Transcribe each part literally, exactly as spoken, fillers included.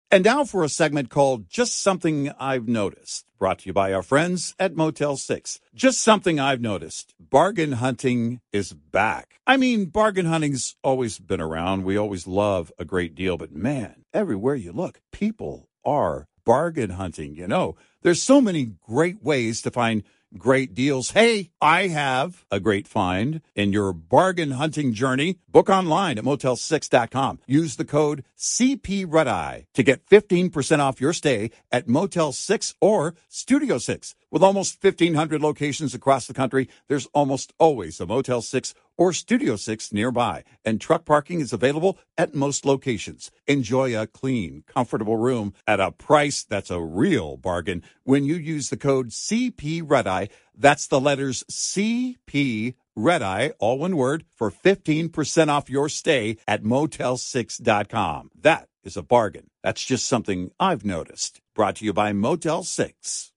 And now for a segment called Just Something I've Noticed, brought to you by our friends at Motel six. Just something I've noticed. Bargain hunting is back. I mean, bargain hunting's always been around. We always love a great deal. But man, everywhere you look, people are bargain hunting. You know, there's so many great ways to find great deals. Hey, I have a great find in your bargain hunting journey. Book online at motel six dot com. Use the code C P Red Eye to get fifteen percent off your stay at Motel six or Studio six. With almost fifteen hundred locations across the country, there's almost always a Motel six or Studio six nearby, and truck parking is available at most locations. Enjoy a clean, comfortable room at a price that's a real bargain when you use the code C P Red Eye. That's the letters C P Red Eye, all one word, for fifteen percent off your stay at motel six dot com. That is a bargain. That's just something I've noticed. Brought to you by Motel six.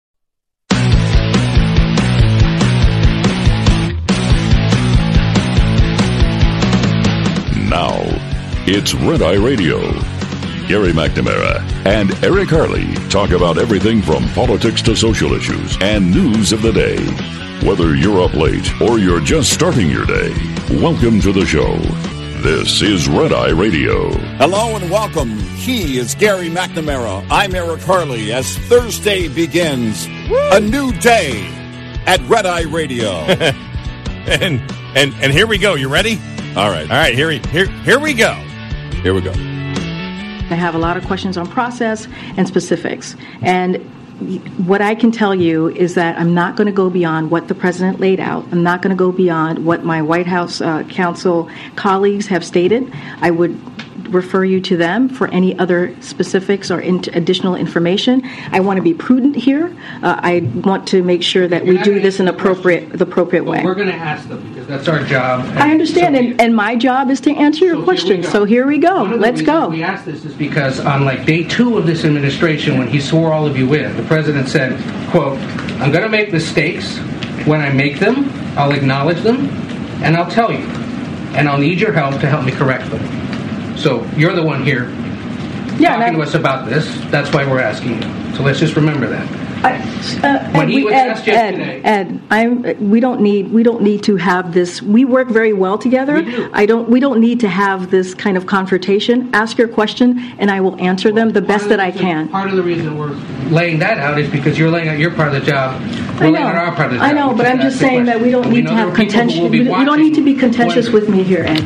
Now, it's Red Eye Radio. Gary McNamara and Eric Harley talk about everything from politics to social issues and news of the day. Whether you're up late or you're just starting your day, welcome to the show. This is Red Eye Radio. Hello and welcome. He is Gary McNamara. I'm Eric Harley. As Thursday begins, Woo! A new day at Red Eye Radio. and and and here we go. You ready? All right. All right, here, here, here we go. Here we go. I have a lot of questions on process and specifics. And what I can tell you is that I'm not going to go beyond what the president laid out. I'm not going to go beyond what my White House uh, counsel colleagues have stated. I would refer you to them for any other specifics or in- additional information. I want to be prudent here. Uh, I want to make sure that we do this in appropriate the appropriate way. We're going to ask them because that's our job. I understand, so and, and my job is to answer your so question. So here we go. Let's go. We asked this is because on like day two of this administration, when he swore all of you in, the president said, quote, "I'm going to make mistakes. When I make them, I'll acknowledge them, and I'll tell you, and I'll need your help to help me correct them." So you're the one here yeah, talking to us about this. That's why we're asking you. So let's just remember that. I, uh, when Ed, he was Ed, asked yesterday, Ed, Ed, I'm. We don't need. We don't need to have this. We work very well together. We do. I don't. We don't need to have this kind of confrontation. Ask your question, and I will answer well, them the best the that I reason, can. Part of the reason we're laying that out is because you're laying out your part of the job. We're I know. laying out our part of the job. I know, but I'm just saying that we don't we need to have contentious. We, we don't need to be contentious with me here, Ed.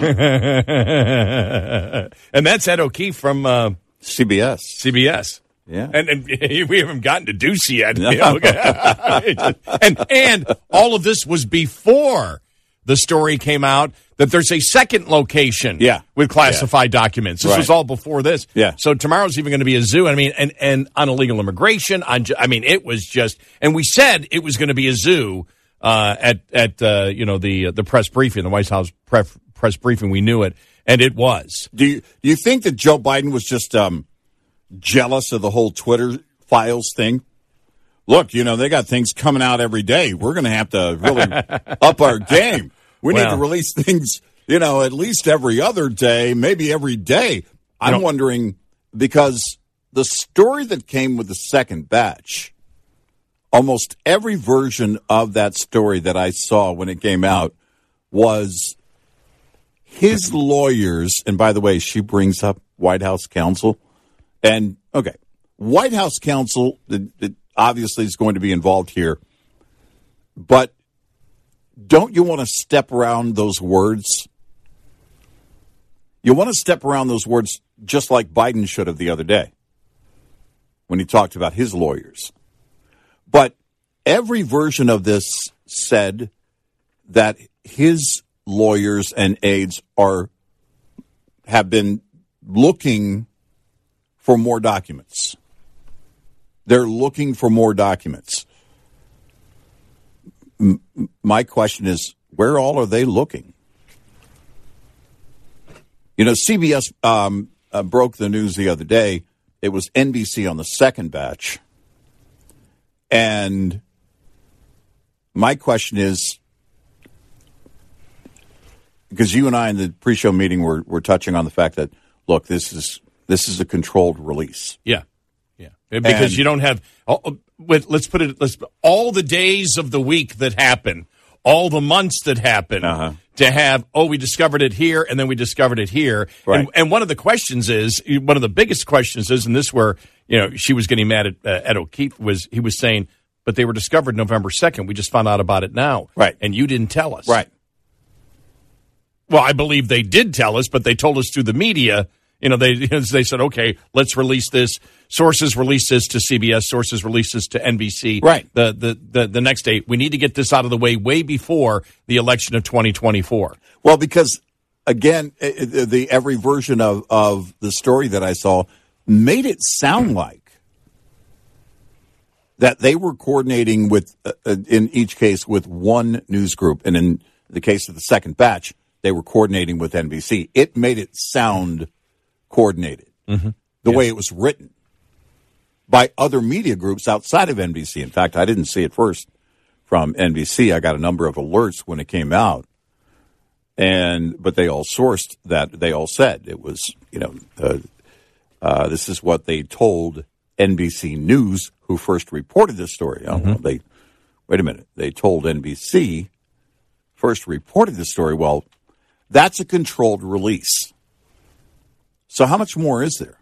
And that's Ed O'Keefe from uh, C B S. C B S. Yeah, and, and we haven't gotten to Ducey yet. You know? and and all of this was before the story came out that there's a second location. Yeah. With classified yeah. documents. This right. was all before this. Yeah. So tomorrow's even going to be a zoo. I mean, and and on illegal immigration. On I mean, it was just, and we said it was going to be a zoo uh, at at uh, you know the the press briefing, the White House press press briefing. We knew it, and it was. Do you do you think that Joe Biden was just um. jealous of the whole Twitter files thing? Look, you know, they got things coming out every day. We're going to have to really up our game. We well, need to release things, you know, at least every other day, maybe every day. I'm you know, wondering, because the story that came with the second batch, almost every version of that story that I saw when it came out was his lawyers, and by the way, she brings up White House counsel. And, okay, White House counsel it, it obviously is going to be involved here. But don't you want to step around those words? You want to step around those words just like Biden should have the other day when he talked about his lawyers. But every version of this said that his lawyers and aides are have been looking for more documents. They're looking for more documents. M- my question is, where all are they looking? You know, C B S um, uh, broke the news the other day. It was N B C on the second batch. And my question is, because you and I in the pre-show meeting were, were touching on the fact that, look, this is This is a controlled release. Yeah, yeah. Because And- you don't have. Oh, wait, let's put it. Let's all the days of the week that happen, all the months that happen. Uh-huh. To have, oh, we discovered it here, and then we discovered it here. Right. And, and one of the questions is, one of the biggest questions is, and this where, you know, she was getting mad at uh, Ed O'Keefe, was he was saying, but they were discovered November second. We just found out about it now. Right. And you didn't tell us. Right. Well, I believe they did tell us, but they told us through the media. You know, they they said, okay, let's release this. Sources release this to C B S. Sources release this to N B C. Right. The, the, the, the next day. We need to get this out of the way way before the election of twenty twenty-four. Well, because, again, the, the every version of, of the story that I saw made it sound like that they were coordinating with, uh, in each case, with one news group. And in the case of the second batch, they were coordinating with N B C. It made it sound coordinated, mm-hmm. the yeah. way it was written by other media groups outside of N B C. In fact, I didn't see it first from N B C. I got a number of alerts when it came out, and but they all sourced that. They all said it was, you know, uh, uh, this is what they told N B C News, who first reported this story. Mm-hmm. Oh, well, they wait a minute. They told N B C first reported this story. Well, that's a controlled release. So how much more is there?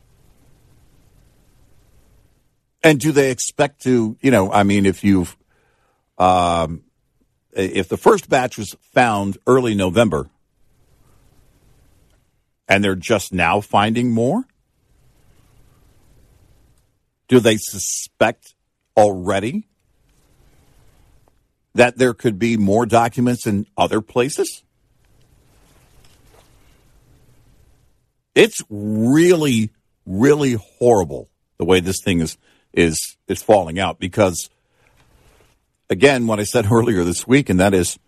And do they expect to, you know, I mean, if you've, um, if the first batch was found early November and they're just now finding more, do they suspect already that there could be more documents in other places? It's really, really horrible the way this thing is is is falling out because, again, what I said earlier this week, and that is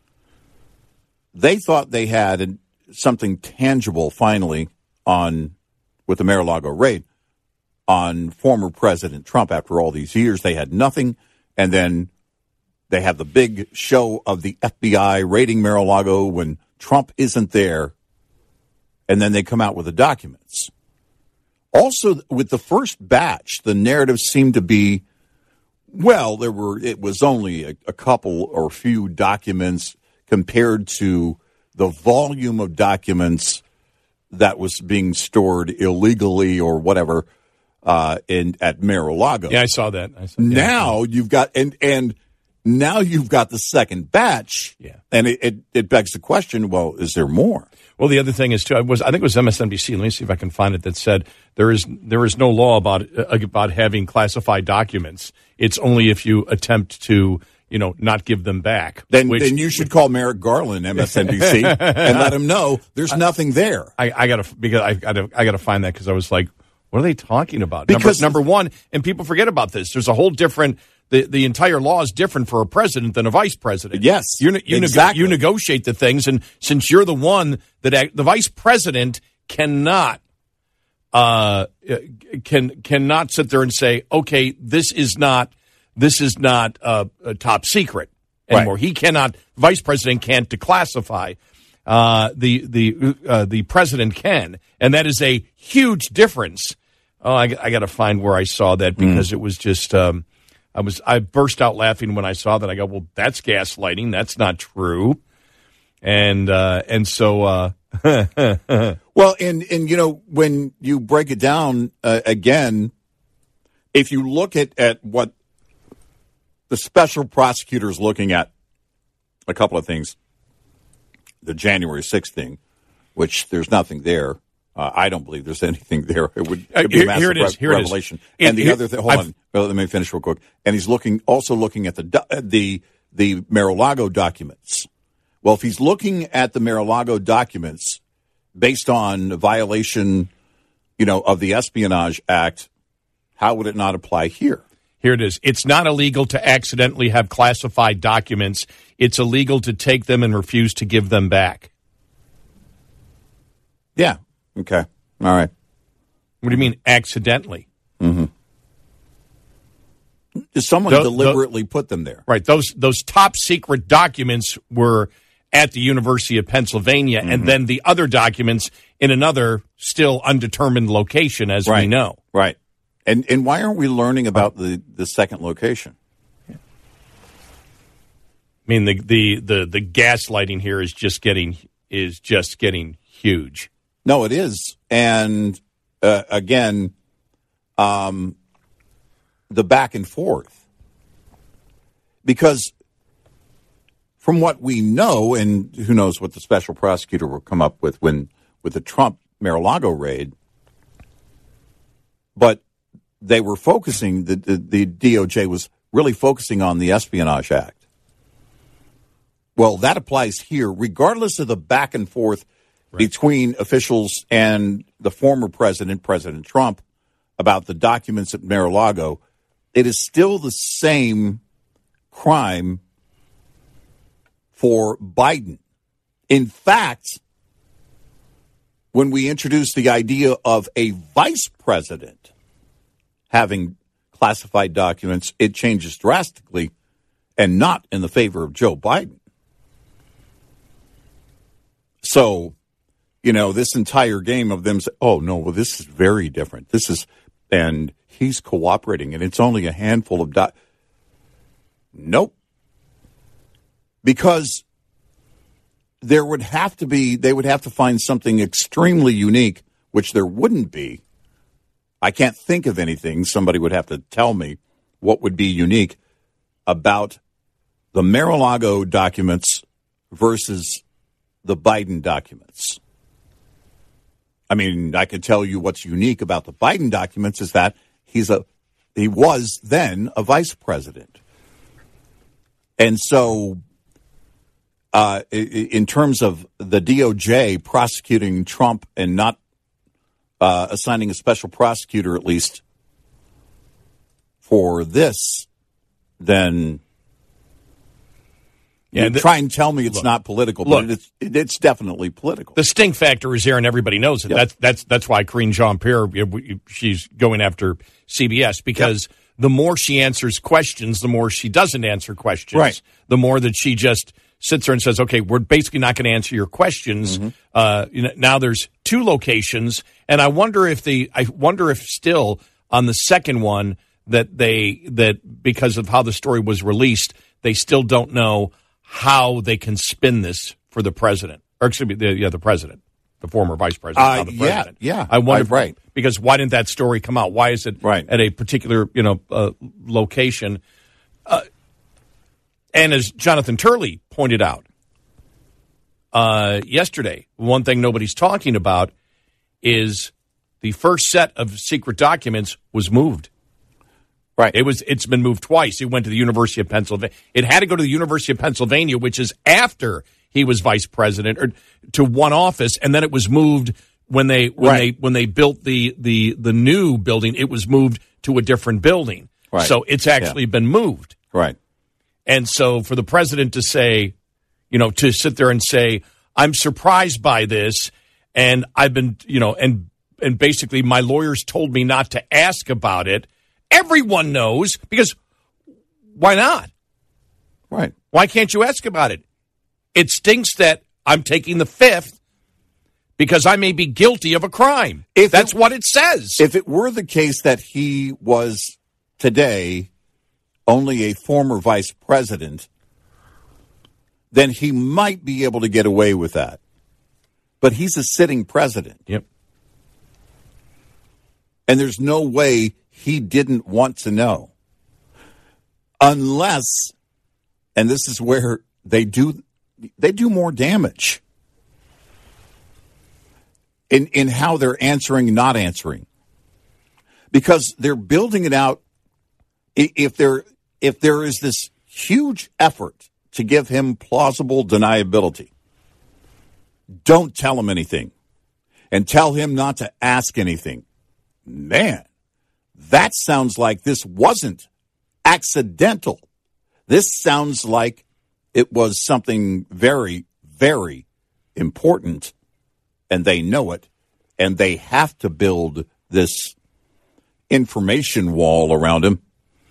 they thought they had something tangible finally on with the Mar-a-Lago raid on former President Trump. After all these years, they had nothing, and then they have the big show of the F B I raiding Mar-a-Lago when Trump isn't there. And then they come out with the documents. Also, with the first batch, the narrative seemed to be, well, there were it was only a, a couple or few documents compared to the volume of documents that was being stored illegally or whatever uh, in at Mar-a-Lago. Yeah, I saw that. I saw, yeah. Now you've got and and now you've got the second batch. Yeah, and it, it it begs the question: well, is there more? Well, the other thing is too. I was I think it was M S N B C. Let me see if I can find it. That said there is there is no law about uh, about having classified documents. It's only if you attempt to, you know, not give them back. Then which, then you should call Merrick Garland, M S N B C, and let him know there's nothing there. I, I gotta because I gotta I gotta find that because I was like, what are they talking about? Because number, number one, and people forget about this. There's a whole different. The, the entire law is different for a president than a vice president. Yes, you you, exactly. nego- you negotiate the things, and since you're the one that act, the vice president cannot uh, can cannot sit there and say, okay, this is not this is not uh, a top secret anymore. Right. He cannot. Vice president can't declassify. Uh, the the uh, the president can, and that is a huge difference. Oh, I, I got to find where I saw that because mm. it was just. Um, I was I burst out laughing when I saw that. I go, well, that's gaslighting. That's not true. And uh, and so uh, well, and and you know when you break it down uh, again, if you look at, at what the special prosecutor is looking at, a couple of things. The January sixth thing, which there's nothing there. Uh, I don't believe there's anything there. It would it'd be a massive here it is. Here re- revelation. It is. And the Here, other thing, hold I've, on, well, let me finish real quick. And he's looking, also looking at the the the Mar-a-Lago documents. Well, if he's looking at the Mar-a-Lago documents based on a violation, you know, of the Espionage Act, how would it not apply here? Here it is. It's not illegal to accidentally have classified documents. It's illegal to take them and refuse to give them back. Yeah. Okay. All right. What do you mean accidentally? Mm-hmm. Someone Those, deliberately those, put them there. Right. Those those top secret documents were at the University of Pennsylvania, mm-hmm. and then the other documents in another still undetermined location, as right. we know. Right. And and why aren't we learning about the, the second location? I mean, the, the, the, the gaslighting here is just getting is just getting huge. No, it is. And uh, again, um, the back and forth. Because from what we know, and who knows what the special prosecutor will come up with when with the Trump Mar-a-Lago raid, but they were focusing, the, the, the D O J was really focusing on the Espionage Act. Well, that applies here, regardless of the back and forth right. between officials and the former president, President Trump, about the documents at Mar-a-Lago. It is still the same crime for Biden. In fact, when we introduced the idea of a vice president having classified documents, it changes drastically and not in the favor of Joe Biden. So, you know, this entire game of them say, oh, no, well, this is very different. This is, and he's cooperating, and it's only a handful of doc. Nope. Because there would have to be, they would have to find something extremely unique, which there wouldn't be. I can't think of anything. Somebody would have to tell me what would be unique about the Mar-a-Lago documents versus the Biden documents. I mean, I could tell you what's unique about the Biden documents is that he's a, he was then a vice president. And so, uh, in terms of the D O J prosecuting Trump and not uh, assigning a special prosecutor, at least for this, then yeah, the, try and tell me it's look, not political, but look, it's it's definitely political. The stink factor is there, and everybody knows it. Yep. That's that's that's why Karine Jean-Pierre, she's going after C B S, because yep. the more she answers questions, the more she doesn't answer questions. Right. The more that she just sits there and says, okay, we're basically not going to answer your questions. Mm-hmm. Uh, you know, now there's two locations, and I wonder if the I wonder if still on the second one that they that because of how the story was released, they still don't know how they can spin this for the president, or excuse me, the, yeah, the president, the former vice president, uh, now the president. Yeah, yeah. I wonder, right, right. Because why didn't that story come out? Why is it right. at a particular, you know, uh, location? Uh, and as Jonathan Turley pointed out uh, yesterday, one thing nobody's talking about is the first set of secret documents was moved. Right. It was, it's been moved twice. It went to the University of Pennsylvania. It had to go to the University of Pennsylvania, which is after he was vice president, or to one office, and then it was moved when they when right. they when they built the, the the new building. It was moved to a different building. Right. So it's actually yeah. been moved. Right. And so for the president to say, you know, to sit there and say, I'm surprised by this, and I've been, you know, and and basically my lawyers told me not to ask about it. Everyone knows, because why not? Right. Why can't you ask about it? It stinks that I'm taking the fifth because I may be guilty of a crime. If That's it, what it says. If it were the case that he was today only a former vice president, then he might be able to get away with that. But he's a sitting president. Yep. And there's no way he didn't want to know. Unless, and this is where they do they do more damage in in how they're answering, not answering. Because they're building it out. If there if there is this huge effort to give him plausible deniability, don't tell him anything and tell him not to ask anything. Man, that sounds like this wasn't accidental. This sounds like it was something very, very important, and they know it, and they have to build this information wall around him.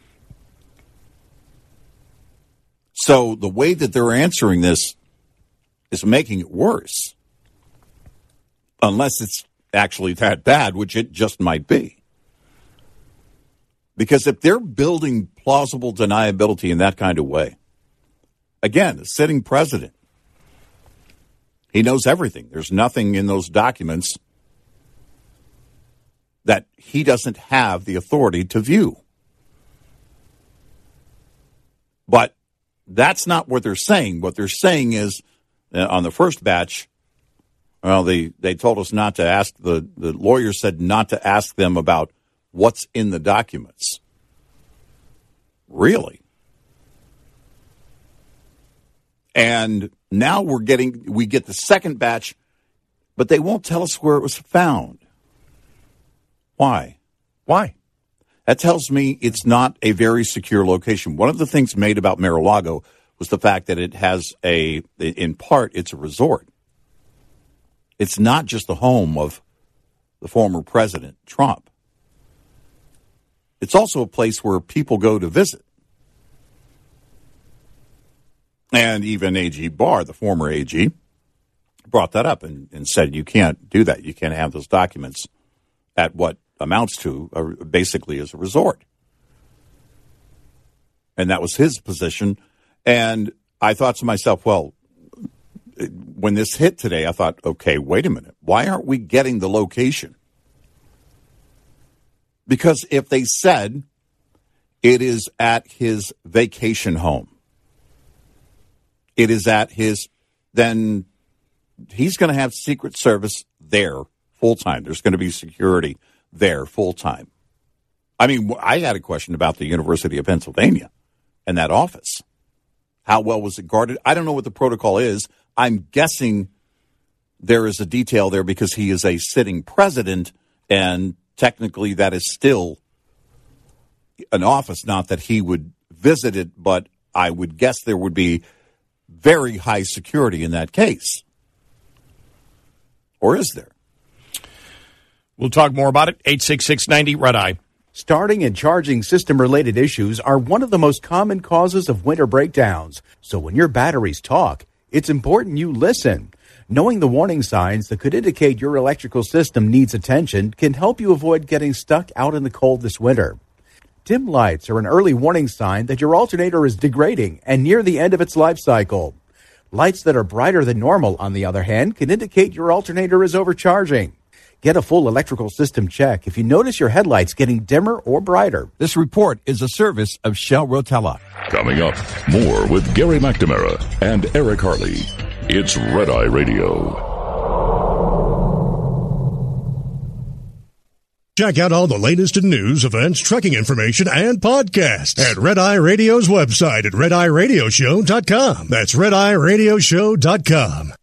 So the way that they're answering this is making it worse. unless it's actually that bad, which it just might be. Because if they're building plausible deniability in that kind of way, again, a sitting president, he knows everything. There's nothing in those documents that he doesn't have the authority to view. But that's not what they're saying. What they're saying is, uh, on the first batch, well, they, they told us not to ask, the, the lawyer said not to ask them about what's in the documents. Really? And now we're getting, we get the second batch, but they won't tell us where it was found. Why? Why? That tells me it's not a very secure location. One of the things made about Mar-a-Lago was the fact that it has a, in part, it's a resort. It's not just the home of the former president, Trump. It's also a place where people go to visit. And even A G Barr, the former A G, brought that up and, and said you can't do that. You can't have those documents at what amounts to uh, basically as a resort. And that was his position. And I thought to myself, well, when this hit today, I thought, okay, wait a minute. Why aren't we getting the location? Because if they said it is at his vacation home, it is at his, then he's going to have Secret Service there full time. There's going to be security there full time. I mean, I had a question about the University of Pennsylvania and that office. How well was it guarded? I don't know what the protocol is. I'm guessing there is a detail there because he is a sitting president, and technically that is still an office, not that he would visit it, but I would guess there would be very high security in that case. Or is there? We'll talk more about it. eight six six ninety Red Eye. Starting and charging system-related issues are one of the most common causes of winter breakdowns. So when your batteries talk, it's important you listen. Knowing the warning signs that could indicate your electrical system needs attention can help you avoid getting stuck out in the cold this winter. Dim lights are an early warning sign that your alternator is degrading and near the end of its life cycle. Lights that are brighter than normal, on the other hand, can indicate your alternator is overcharging. Get a full electrical system check if you notice your headlights getting dimmer or brighter. This report is a service of Shell Rotella. Coming up, more with Gary McNamara and Eric Harley. It's Red Eye Radio. Check out all the latest in news, events, trucking information, and podcasts at Red Eye Radio's website at red eye radio show dot com. That's red eye radio show dot com.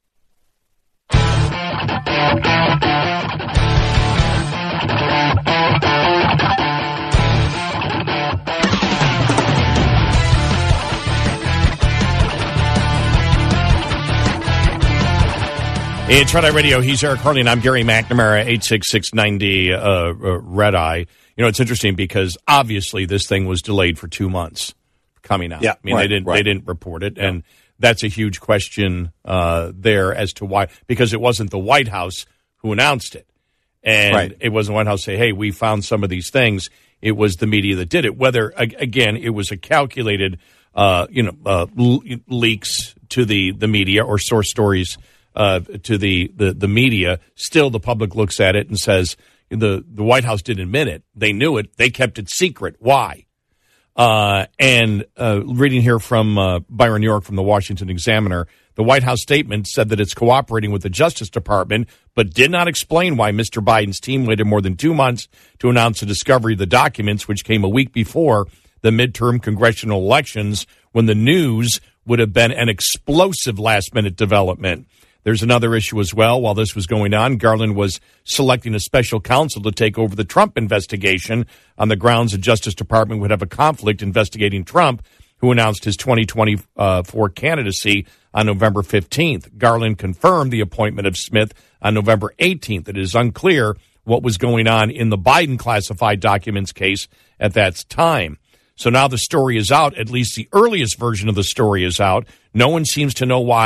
It's Red Eye Radio. He's Eric Harley, and I'm Gary McNamara, eight six six ninety uh, uh, Red Eye. You know, it's interesting because obviously this thing was delayed for two months coming out. Yeah, I mean, right, they didn't right. they didn't report it, and that's a huge question uh, there as to why, because it wasn't the White House who announced it, and right. it wasn't the White House say, "Hey, we found some of these things." It was the media that did it. Whether again, it was a calculated, uh, you know, uh, l- leaks to the the media or source stories. Uh, to the, the, the media, still the public looks at it and says the, the White House didn't admit it. They knew it. They kept it secret. Why? Uh, and uh, reading here from uh, Byron York from the Washington Examiner, the White House statement said that it's cooperating with the Justice Department, but did not explain why Mister Biden's team waited more than two months to announce the discovery of the documents, which came a week before the midterm congressional elections, when the news would have been an explosive last-minute development. There's another issue as well. While this was going on, Garland was selecting a special counsel to take over the Trump investigation on the grounds the Justice Department would have a conflict investigating Trump, who announced his twenty twenty-four candidacy on November fifteenth. Garland confirmed the appointment of Smith on November eighteenth. It is unclear what was going on in the Biden classified documents case at that time. So now the story is out. At least the earliest version of the story is out. No one seems to know why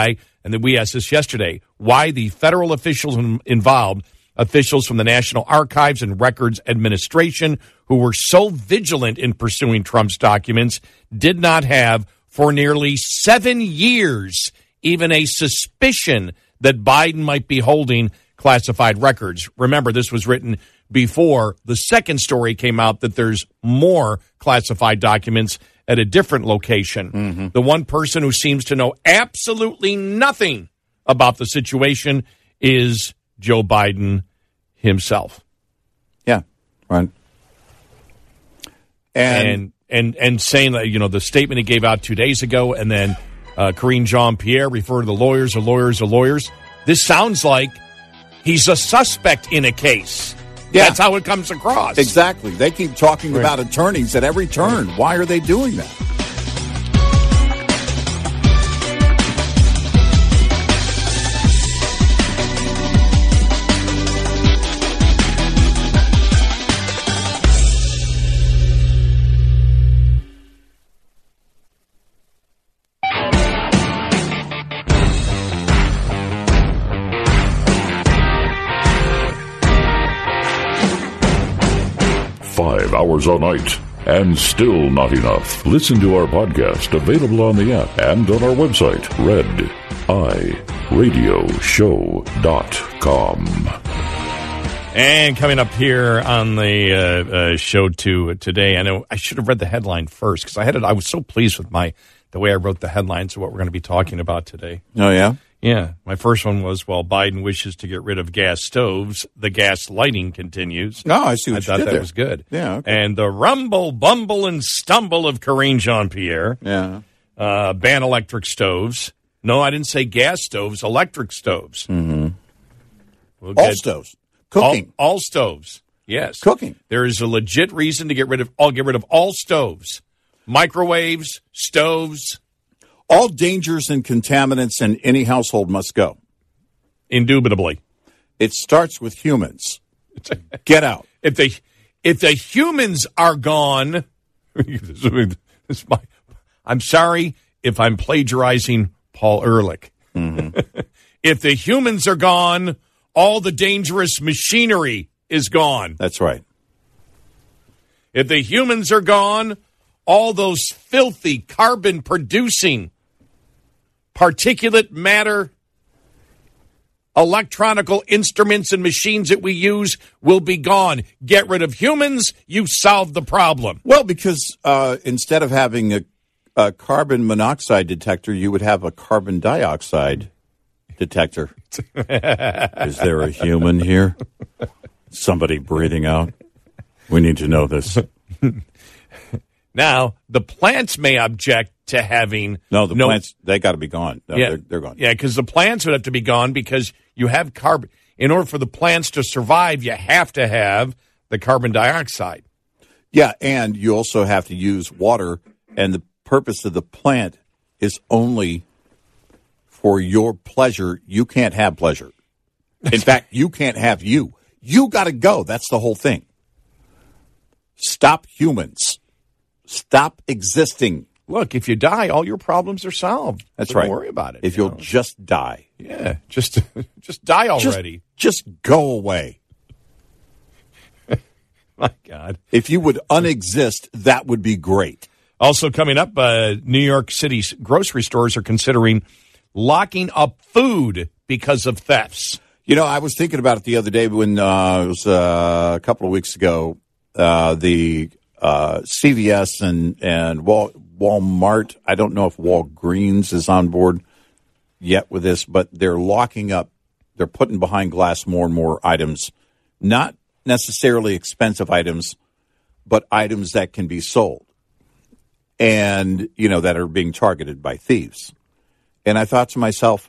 and then we asked this yesterday, why the federal officials involved, officials from the National Archives and Records Administration, who were so vigilant in pursuing Trump's documents, did not have, for nearly seven years, even a suspicion that Biden might be holding classified records. Remember, this was written before the second story came out that there's more classified documents at a different location. Mm-hmm. The one person who seems to know absolutely nothing about the situation is Joe Biden himself. Yeah, right. And and and, and saying that, you know, the statement he gave out two days ago, and then uh, Karine Jean-Pierre referred to the lawyers, the lawyers, the lawyers. This sounds like he's a suspect in a case. Yeah. That's how it comes across. Exactly. They keep talking Right. about attorneys at every turn. Why are they doing that? Five hours a night, and still not enough. Listen to our podcast, available on the app and on our website, red eye radio show dot com. And coming up here on the uh, uh, show two today, I know I should have read the headline first because I had it. I was so pleased with my the way I wrote the headlines of what we're going to be talking about today. Oh, yeah? Yeah, my first one was, well, Biden wishes to get rid of gas stoves. The gas lighting continues. No, I see what I you thought did that there. was good. Yeah, okay. And the rumble, bumble, and stumble of Karine Jean-Pierre. Yeah. Uh, ban electric stoves. No, I didn't say gas stoves, electric stoves. Mm-hmm. We'll All get- stoves. Cooking. All, all stoves. Yes. Cooking. There is a legit reason to get rid of all get rid of all stoves. Microwaves, stoves. All dangers and contaminants in any household must go. Indubitably. It starts with humans. Get out. If the if the humans are gone, this is my, I'm sorry if I'm plagiarizing Paul Ehrlich. Mm-hmm. If the humans are gone, all the dangerous machinery is gone. That's right. If the humans are gone, all those filthy carbon-producing particulate matter, electronical instruments and machines that we use will be gone. Get rid of humans, you solve the problem. Well, because uh, instead of having a, a carbon monoxide detector, you would have a carbon dioxide detector. Is there a human here? Somebody breathing out? We need to know this. Now, the plants may object to having... No, the plants, they got to be gone. No, yeah, they're, they're gone. Yeah, because the plants would have to be gone because you have carbon. In order for the plants to survive, you have to have the carbon dioxide. Yeah, and you also have to use water, and the purpose of the plant is only for your pleasure. You can't have pleasure. In fact, you can't have you. You got to go. That's the whole thing. Stop humans. Stop existing. Look, if you die, all your problems are solved. That's so right. Don't worry about it. If you you'll know. just die. Yeah, just just die Just- already. Just go away. My God. If you would unexist, that would be great. Also coming up, uh, New York City's grocery stores are considering locking up food because of thefts. You know, I was thinking about it the other day when uh, it was uh, a couple of weeks ago. Uh, the uh, C V S and and Wal- Walmart. I don't know if Walgreens is on board yet with this, but they're locking up. They're putting behind glass more and more items, not necessarily expensive items, but items that can be sold, and you know that are being targeted by thieves. And I thought to myself,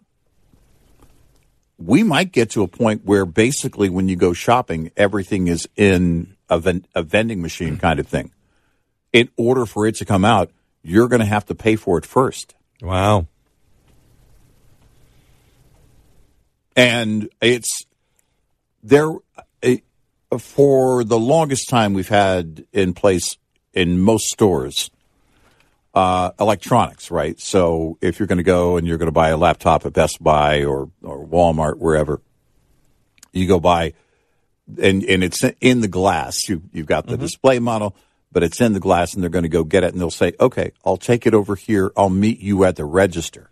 we might get to a point where basically when you go shopping, everything is in a, ven- a vending machine kind of thing. In order for it to come out, you're going to have to pay for it first. Wow. And it's there it, for the longest time we've had in place in most stores uh, electronics, right? So if you're going to go and you're going to buy a laptop at Best Buy or, or Walmart, wherever, you go buy, and, and it's in the glass. You, you've got the mm-hmm. display model, but it's in the glass, and they're going to go get it, and they'll say, okay, I'll take it over here. I'll meet you at the register.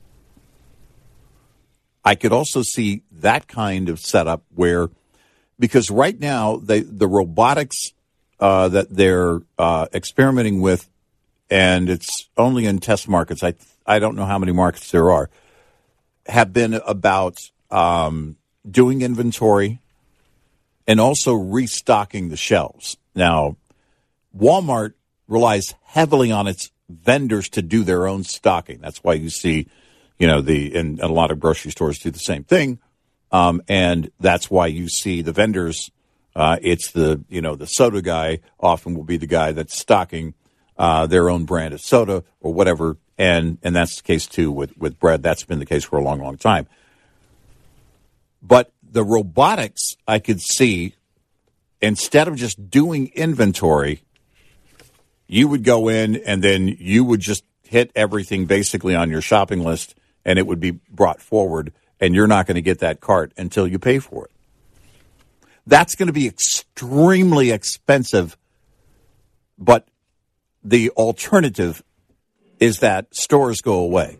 I could also see that kind of setup where, because right now, they, the robotics uh, that they're uh, experimenting with, and it's only in test markets, I I don't know how many markets there are, have been about um, doing inventory and also restocking the shelves. Now, Walmart relies heavily on its vendors to do their own stocking. That's why you see, you know, the and a lot of grocery stores do the same thing. Um, and that's why you see the vendors, uh, it's the, you know, the soda guy often will be the guy that's stocking uh, their own brand of soda or whatever. And, and that's the case, too, with, with bread. That's been the case for a long, long time. But the robotics, I could see, instead of just doing inventory, you would go in and then you would just hit everything basically on your shopping list, and it would be brought forward, and you're not going to get that cart until you pay for it. That's going to be extremely expensive, but the alternative is that stores go away.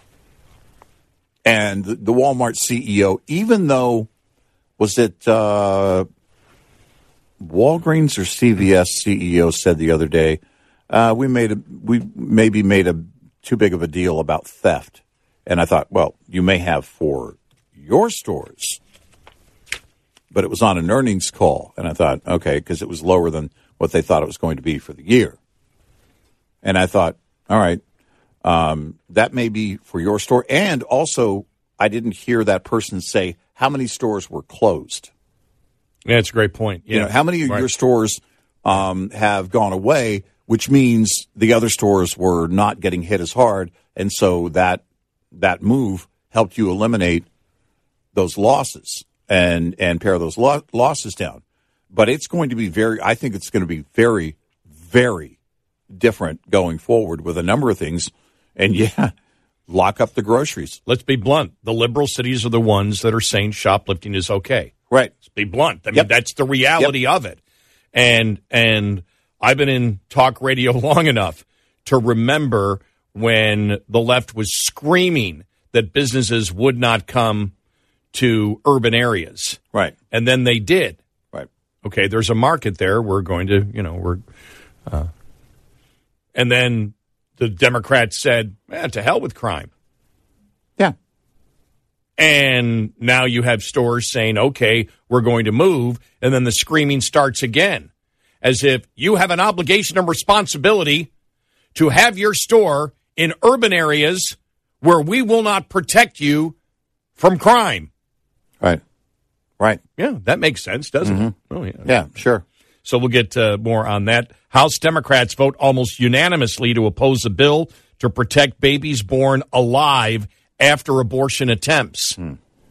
And the, the Walmart C E O, even though, was it uh, Walgreens or C V S C E O said the other day, uh, we made a, we maybe made a too big of a deal about theft. And I thought, well, you may have for your stores, but it was on an earnings call. And I thought, okay, because it was lower than what they thought it was going to be for the year. And I thought, all right, um, that may be for your store. And also, I didn't hear that person say how many stores were closed. Yeah, that's a great point. Yeah. You know, how many of right. your stores um, have gone away, which means the other stores were not getting hit as hard. And so that that move helped you eliminate those losses and, and pare those lo- losses down. But it's going to be very, I think it's going to be very, very different going forward with a number of things. And yeah, lock up the groceries. Let's be blunt. The liberal cities are the ones that are saying shoplifting is okay. Right. Let's be blunt. I mean, yep. that's the reality yep. of it. And and I've been in talk radio long enough to remember when the left was screaming that businesses would not come to urban areas. Right. And then they did. Right. Okay, there's a market there. We're going to, you know, we're uh, and then the Democrats said, eh, to hell with crime. Yeah. And now you have stores saying, okay, we're going to move. And then the screaming starts again, as if you have an obligation and responsibility to have your store in urban areas where we will not protect you from crime. Right. Right. Yeah, that makes sense, doesn't mm-hmm. it? Oh, yeah. Yeah, sure. So we'll get uh, more on that. House Democrats vote almost unanimously to oppose a bill to protect babies born alive after abortion attempts. Hmm.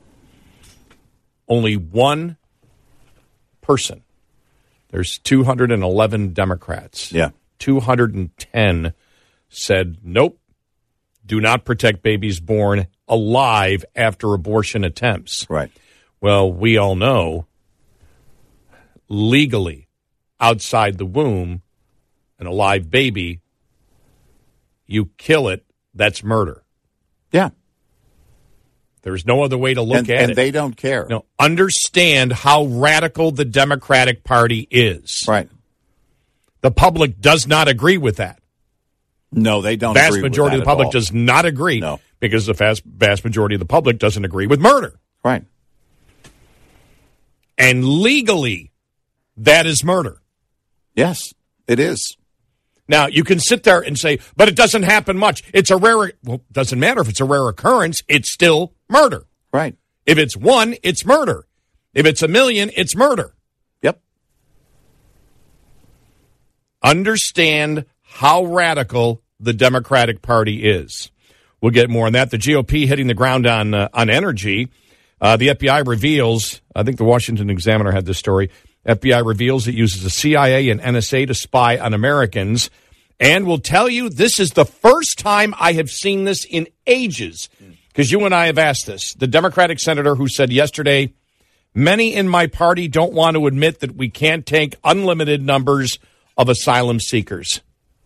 Only one person. There's two hundred eleven Democrats. Yeah. two hundred ten said, nope, do not protect babies born alive after abortion attempts. Right. Well, we all know legally, outside the womb, an alive baby, you kill it, that's murder. Yeah. There's no other way to look and, at and it. And they don't care. No, understand how radical the Democratic Party is. Right. The public does not agree with that. No, they don't vast agree with majority that of the public all. does not agree. No. Because the vast, vast majority of the public doesn't agree with murder. Right. And legally, that is murder. Yes, it is. Now, you can sit there and say, but it doesn't happen much. It's a rare, well, it doesn't matter if it's a rare occurrence. It's still murder. Right. If it's one, it's murder. If it's a million, it's murder. Yep. Understand how radical the Democratic Party is. We'll get more on that. The G O P hitting the ground on uh, on energy. Uh, the F B I reveals, I think the Washington Examiner had this story, F B I reveals it uses the C I A and N S A to spy on Americans And will tell you this is the first time I have seen this in ages, because you and I have asked this. The Democratic senator who said yesterday, many in my party don't want to admit that we can't take unlimited numbers of asylum seekers.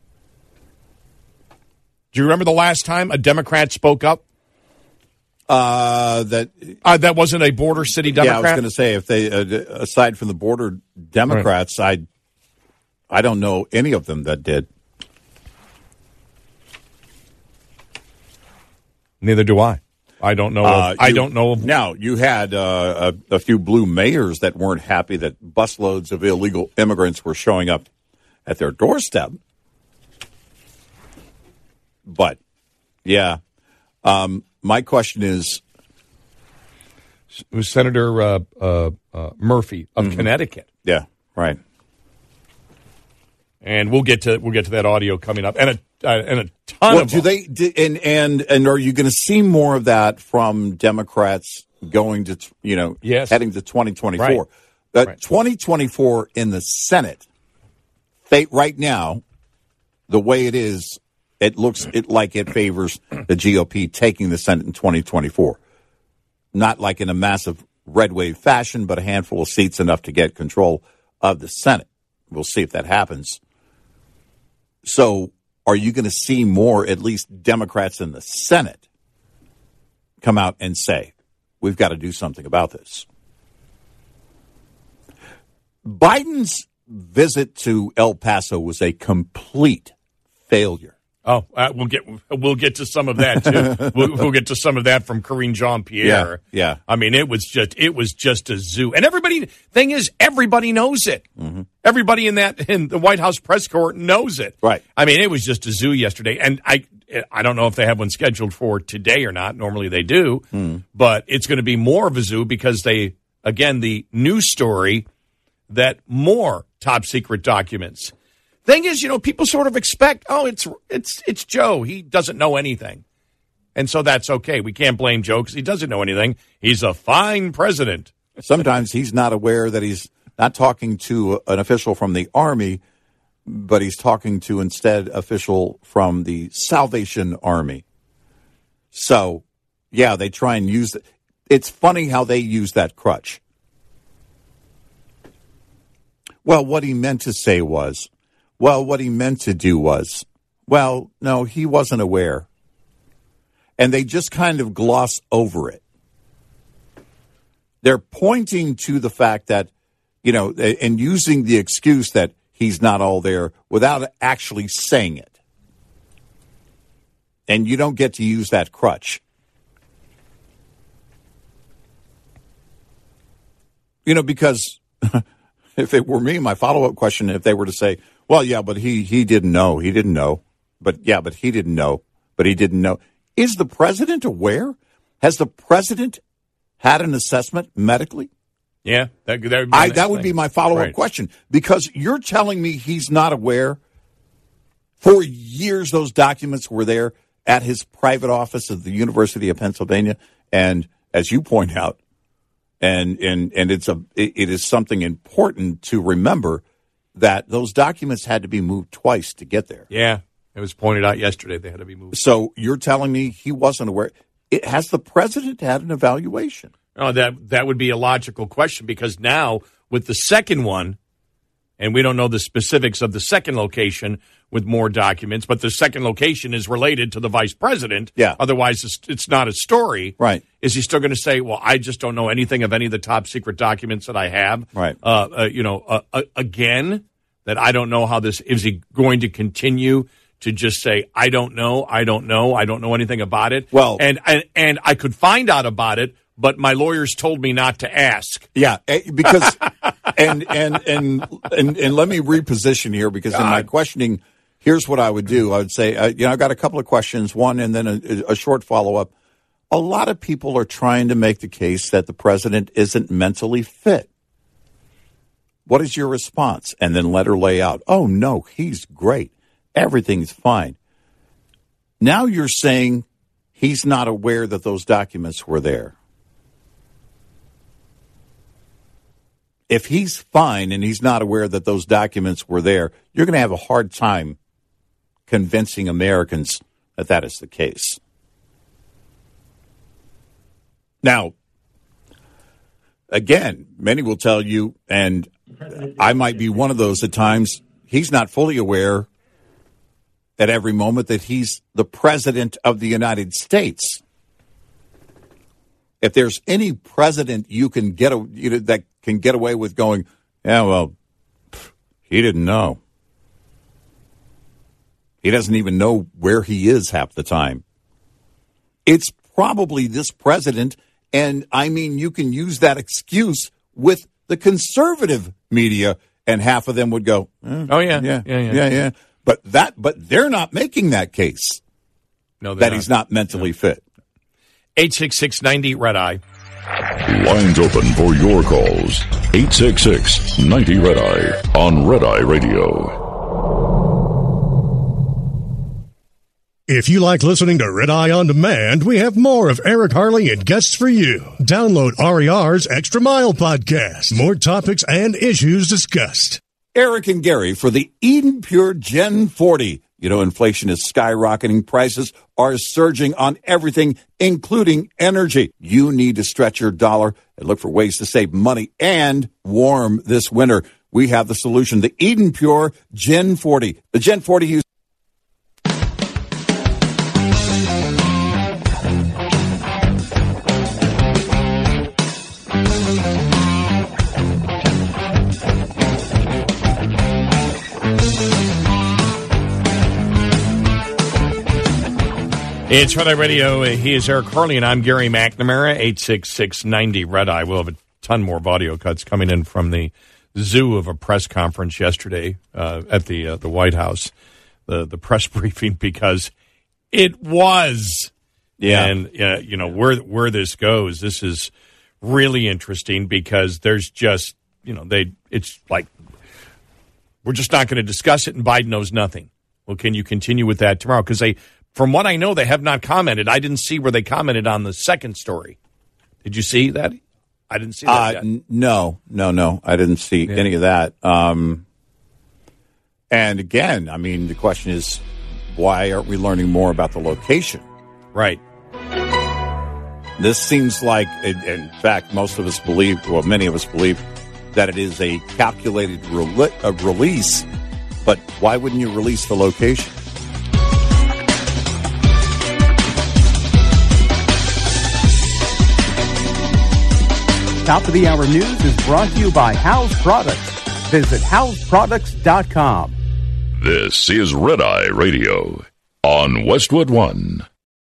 Do you remember the last time a Democrat spoke up? Uh, that uh, that wasn't a border city Democrat? Yeah, I was going to say, if they, uh, aside from the border Democrats, right. I, I don't know any of them that did. Neither do I. I don't know. Of, uh, you, I don't know. Of, now, you had uh, a, a few blue mayors that weren't happy that busloads of illegal immigrants were showing up at their doorstep. But, yeah. Um, my question is... It was Senator uh, uh, uh, Murphy of mm-hmm. Connecticut. Yeah, right. And we'll get to we'll get to that audio coming up, and a uh, and a ton well, of do them. they and and and are you going to see more of that from Democrats going to you know yes. heading to twenty twenty-four? Right. Uh, right. twenty twenty-four in the Senate, they, right now, the way it is, it looks it like it favors the G O P taking the Senate in twenty twenty-four. Not like in a massive red wave fashion, but a handful of seats enough to get control of the Senate. We'll see if that happens. So are you going to see more, at least Democrats in the Senate, come out and say, we've got to do something about this? Biden's visit to El Paso was a complete failure. Oh, uh, we'll get we'll get to some of that too. we'll, we'll get to some of that from Karine Jean-Pierre. Yeah, yeah. I mean, it was just it was just a zoo, and everybody. Thing is, everybody knows it. Mm-hmm. Everybody in that in the White House press corps knows it. Right. I mean, it was just a zoo yesterday, and I I don't know if they have one scheduled for today or not. Normally they do, mm. but it's going to be more of a zoo because they again the news story that more top secret documents. Thing is, you know, people sort of expect, oh, it's it's it's Joe. He doesn't know anything. And so that's okay. We can't blame Joe because he doesn't know anything. He's a fine president. Sometimes he's not aware that he's not talking to an official from the Army, but he's talking to instead official from the Salvation Army. So, yeah, they try and use it. It's funny how they use that crutch. Well, what he meant to say was, Well, what he meant to do was, well, no, he wasn't aware. And they just kind of gloss over it. They're pointing to the fact that, you know, and using the excuse that he's not all there without actually saying it. And you don't get to use that crutch. You know, because if it were me, my follow-up question, if they were to say, well, yeah, but he, he didn't know. He didn't know. But, yeah, but he didn't know. But he didn't know. Is the president aware? Has the president had an assessment medically? Yeah. That, that would be, I, that would be my follow-up right. question. Because you're telling me he's not aware? For years, those documents were there at his private office at the University of Pennsylvania. And as you point out, and and, and it's a it, it is something important to remember, that those documents had to be moved twice to get there. Yeah, it was pointed out yesterday they had to be moved. So you're telling me he wasn't aware? It, has the president had an evaluation? Oh, that that would be a logical question, because now with the second one, and we don't know the specifics of the second location with more documents, but the second location is related to the vice president. Yeah. Otherwise, it's, it's not a story. Right. Is he still going to say, well, I just don't know anything of any of the top secret documents that I have? Right. Uh, uh, you know, uh, uh, again, that I don't know how this, is he going to continue to just say, I don't know, I don't know, I don't know anything about it? Well, and, and, and I could find out about it, but my lawyers told me not to ask. Yeah, because, and, and, and, and, and let me reposition here, because God. in my questioning, here's what I would do. I would say, uh, you know, I got a couple of questions, one and then a, a short follow-up. A lot of people are trying to make the case that the president isn't mentally fit. What is your response? And then let her lay out, oh, no, he's great. Everything's fine. Now you're saying he's not aware that those documents were there. If he's fine and he's not aware that those documents were there, you're going to have a hard time convincing Americans that that is the case. Now, again, many will tell you, and I might be one of those at times, he's not fully aware at every moment that he's the president of the United States. If there's any president you can get a, you know, that can get away with going, yeah, well, pff, he didn't know. He doesn't even know where he is half the time. It's probably this president. And, I mean, you can use that excuse with the conservative media, and half of them would go, eh, oh, yeah. Yeah, yeah, yeah, yeah, yeah. But that, but they're not making that case no, that not. he's not mentally no. fit. eight six six, ninety, Red Eye. Lines open for your calls. eight six six, ninety, Red Eye on Red Eye Radio. If you like listening to Red Eye On Demand, we have more of Eric Harley and guests for you. Download R E R's Extra Mile podcast. More topics and issues discussed. Eric and Gary for the Eden Pure Gen forty. You know, inflation is skyrocketing. Prices are surging on everything, including energy. You need to stretch your dollar and look for ways to save money and warm this winter. We have the solution, the Eden Pure Gen forty. The Gen forty uses It's Red Eye Radio. He is Eric Harley, and I'm Gary McNamara. eight six six, ninety, Red Eye. We'll have a ton more audio cuts coming in from the zoo of a press conference yesterday uh, at the uh, the White House, the the press briefing, because it was. Yeah. And, uh, you know, where where this goes, this is really interesting because there's just, you know, they it's like we're just not going to discuss it, and Biden knows nothing. Well, can you continue with that tomorrow? Because they, from what I know, they have not commented. I didn't see where they commented on the second story. Did you see that? I didn't see that uh, yet. N- no, no, no. I didn't see Yeah. any of that. Um, and again, I mean, the question is, why aren't we learning more about the location? Right. This seems like, in in fact, most of us believe, well, many of us believe, that it is a calculated rele- a release. But why wouldn't you release the location? Top of the Hour News is brought to you by House Products. Visit house products dot com. This is Red Eye Radio on Westwood One.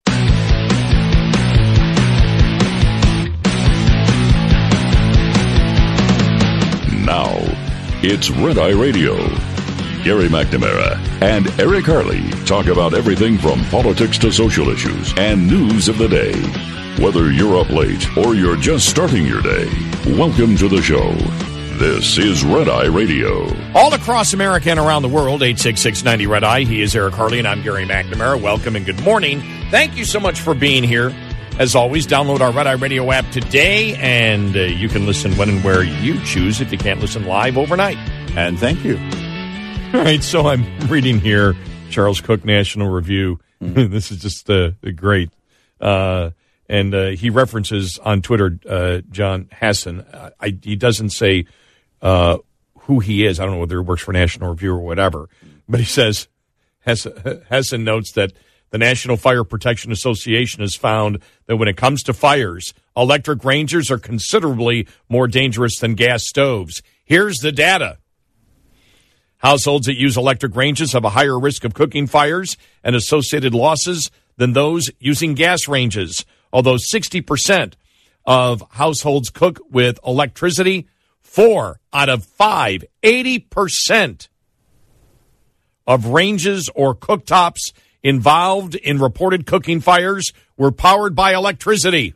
Now, it's Red Eye Radio. Gary McNamara and Eric Harley talk about everything from politics to social issues and news of the day. Whether you're up late or you're just starting your day, welcome to the show. This is Red Eye Radio. All across America and around the world, eight six six, ninety, Red Eye. He is Eric Harley, and I'm Gary McNamara. Welcome and good morning. Thank you so much for being here. As always, download our Red Eye Radio app today, and uh, you can listen when and where you choose if you can't listen live overnight. And thank you. All right, so I'm reading here Charles Cook National Review. Mm-hmm. This is just uh, great. Uh, and uh, he references on Twitter uh, John Hassan. Uh, I, he doesn't say uh, who he is. I don't know whether he works for National Review or whatever. But he says, Hassan, Hassan notes that the National Fire Protection Association has found that when it comes to fires, electric rangers are considerably more dangerous than gas stoves. Here's the data. Households that use electric ranges have a higher risk of cooking fires and associated losses than those using gas ranges. Although sixty percent of households cook with electricity, four out of five, eighty percent of ranges or cooktops involved in reported cooking fires were powered by electricity.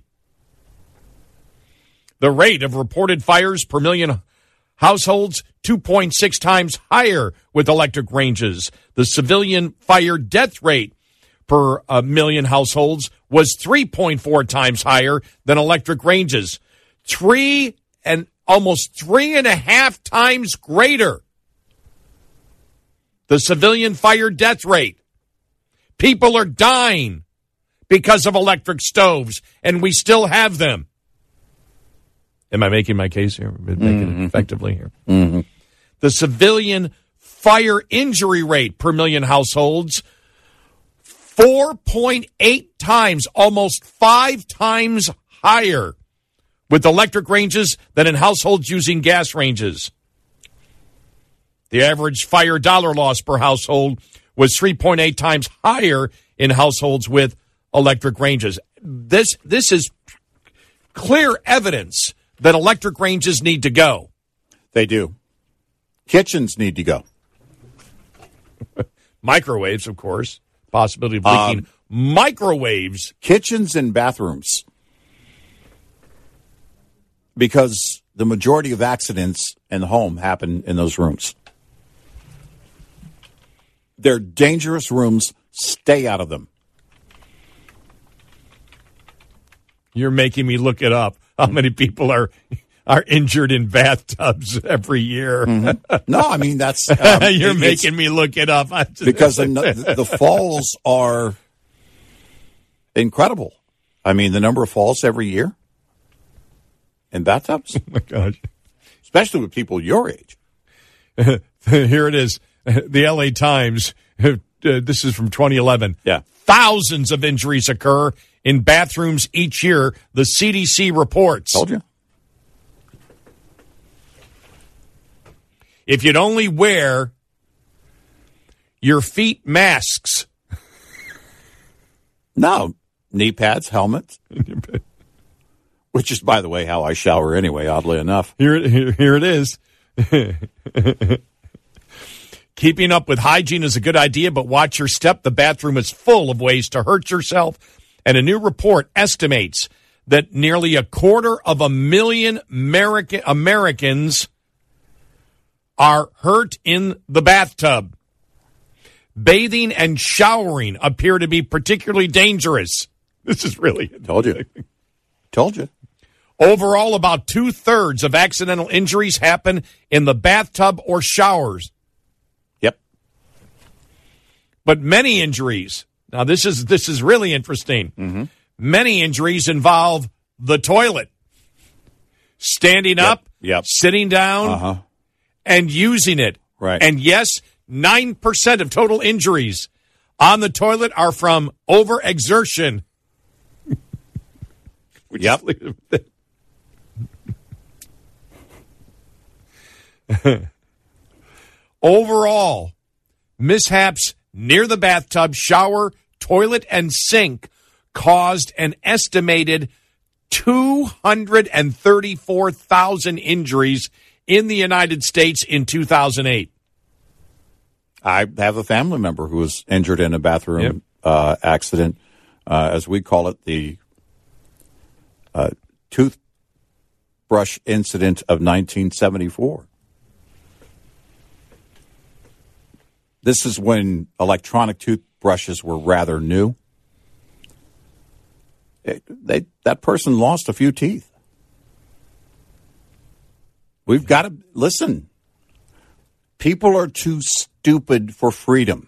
The rate of reported fires per million households, two point six times higher with electric ranges. The civilian fire death rate per a million households was three point four times higher than electric ranges. Three and almost three and a half times greater. The civilian fire death rate People are dying because of electric stoves, and we still have them. Am I making my case here? Making mm-hmm. it effectively here. Mm-hmm. The civilian fire injury rate per million households, four point eight times, almost five times higher with electric ranges than in households using gas ranges. The average fire dollar loss per household was three point eight times higher in households with electric ranges. This this is clear evidence that electric ranges need to go. They do. Kitchens need to go. Microwaves, of course. Possibility of leaking. Um, Microwaves. Kitchens and bathrooms. Because the majority of accidents in the home happen in those rooms. They're dangerous rooms. Stay out of them. You're making me look it up. How many people are are injured in bathtubs every year? Mm-hmm. No, I mean, that's... Um, You're making me look it up. Because the, the falls are incredible. I mean, the number of falls every year in bathtubs. Oh, my gosh. Especially with people your age. Here it is. The L A Times. Uh, this is from twenty eleven. Yeah. Thousands of injuries occur in bathrooms each year, the C D C reports. Told you. If you'd only wear your feet masks. No. Knee pads, helmets. Which is, by the way, how I shower anyway, oddly enough. Here, here, here it is. Keeping up with hygiene is a good idea, but watch your step. The bathroom is full of ways to hurt yourself. And a new report estimates that nearly a quarter of a million American Americans are hurt in the bathtub. Bathing and showering appear to be particularly dangerous. This is really... Told you. Told you. Overall, about two-thirds of accidental injuries happen in the bathtub or showers. Yep. But many injuries... Now, this is this is really interesting. Mm-hmm. Many injuries involve the toilet. Standing yep. up, yep. sitting down, uh-huh. and using it. Right. And yes, nine percent of total injuries on the toilet are from overexertion. Yep. Overall, mishaps near the bathtub, shower, toilet, and sink caused an estimated two hundred thirty-four thousand injuries in the United States in two thousand eight. I have a family member who was injured in a bathroom yep. uh, accident, uh, as we call it, the uh, toothbrush incident of nineteen seventy-four. This is when electronic toothbrushes were rather new. It, they, that person lost a few teeth. We've got to listen. People are too stupid for freedom.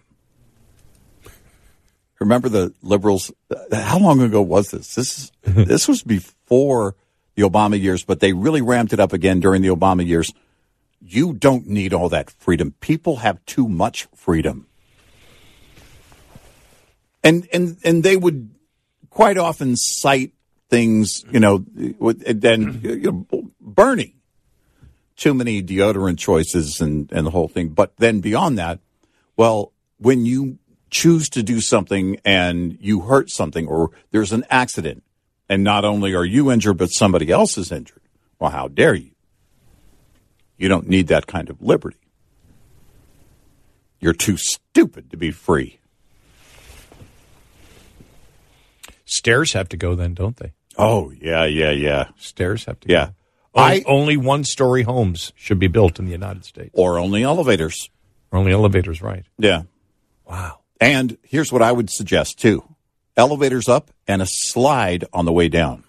Remember the liberals? How long ago was this? This this was before the Obama years, but they really ramped it up again during the Obama years. You don't need all that freedom. People have too much freedom. And and and they would quite often cite things, you know, and then you know, Bernie, too many deodorant choices and, and the whole thing. But then beyond that, well, when you choose to do something and you hurt something or there's an accident, and not only are you injured, but somebody else is injured, well, how dare you? You don't need that kind of liberty. You're too stupid to be free. Stairs have to go then, don't they? Oh, yeah, yeah, yeah. Stairs have to yeah. go. Only, I, only one-story homes should be built in the United States. Or only elevators. Or only elevators, right. Yeah. Wow. And here's what I would suggest, too. Elevators up and a slide on the way down.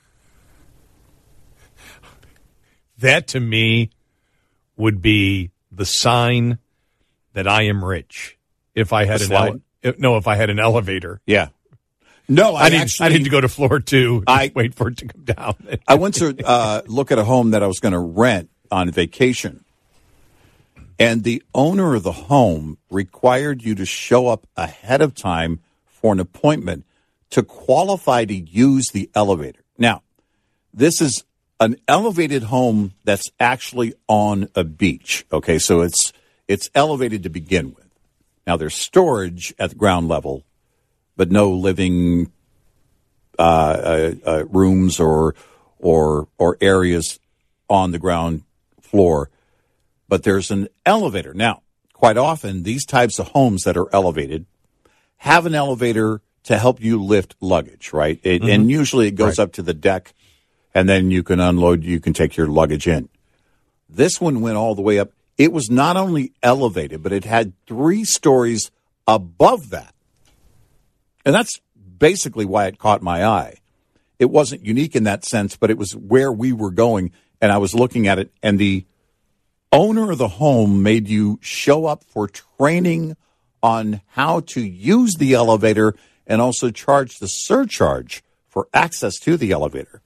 That, to me, would be the sign that I am rich. If I had a an slide? ele- know if I had an elevator. Yeah. No, I, I need actually, I need to go to floor two. And I wait for it to come down. I went to uh, look at a home that I was going to rent on vacation, and the owner of the home required you to show up ahead of time for an appointment to qualify to use the elevator. Now, this is an elevated home that's actually on a beach. Okay, so it's it's elevated to begin with. Now, there's storage at the ground level, but no living uh, uh, uh, rooms or or or areas on the ground floor. But there's an elevator. Now, quite often, these types of homes that are elevated have an elevator to help you lift luggage, right? It, mm-hmm. And usually it goes right up to the deck, and then you can unload, you can take your luggage in. This one went all the way up. It was not only elevated, but it had three stories above that. And that's basically why it caught my eye. It wasn't unique in that sense, but it was where we were going, and I was looking at it, and the owner of the home made you show up for training on how to use the elevator and also charge the surcharge for access to the elevator.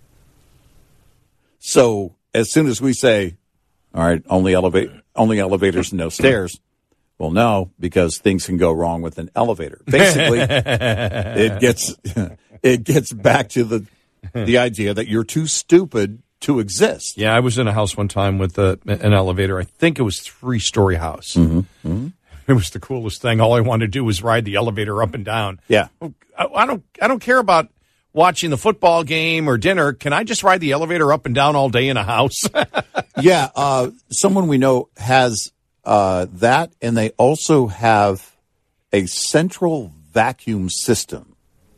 So as soon as we say, all right, only elevate, only elevators and no stairs, well, no, because things can go wrong with an elevator. Basically, it gets it gets back to the the idea that you're too stupid to exist. Yeah, I was in a house one time with a, an elevator. I think it was a three-story house. Mm-hmm. Mm-hmm. It was the coolest thing. All I wanted to do was ride the elevator up and down. Yeah, I, I don't. I don't care about watching the football game or dinner. Can I just ride the elevator up and down all day in a house? yeah, uh, someone we know has uh, that, and they also have a central vacuum system.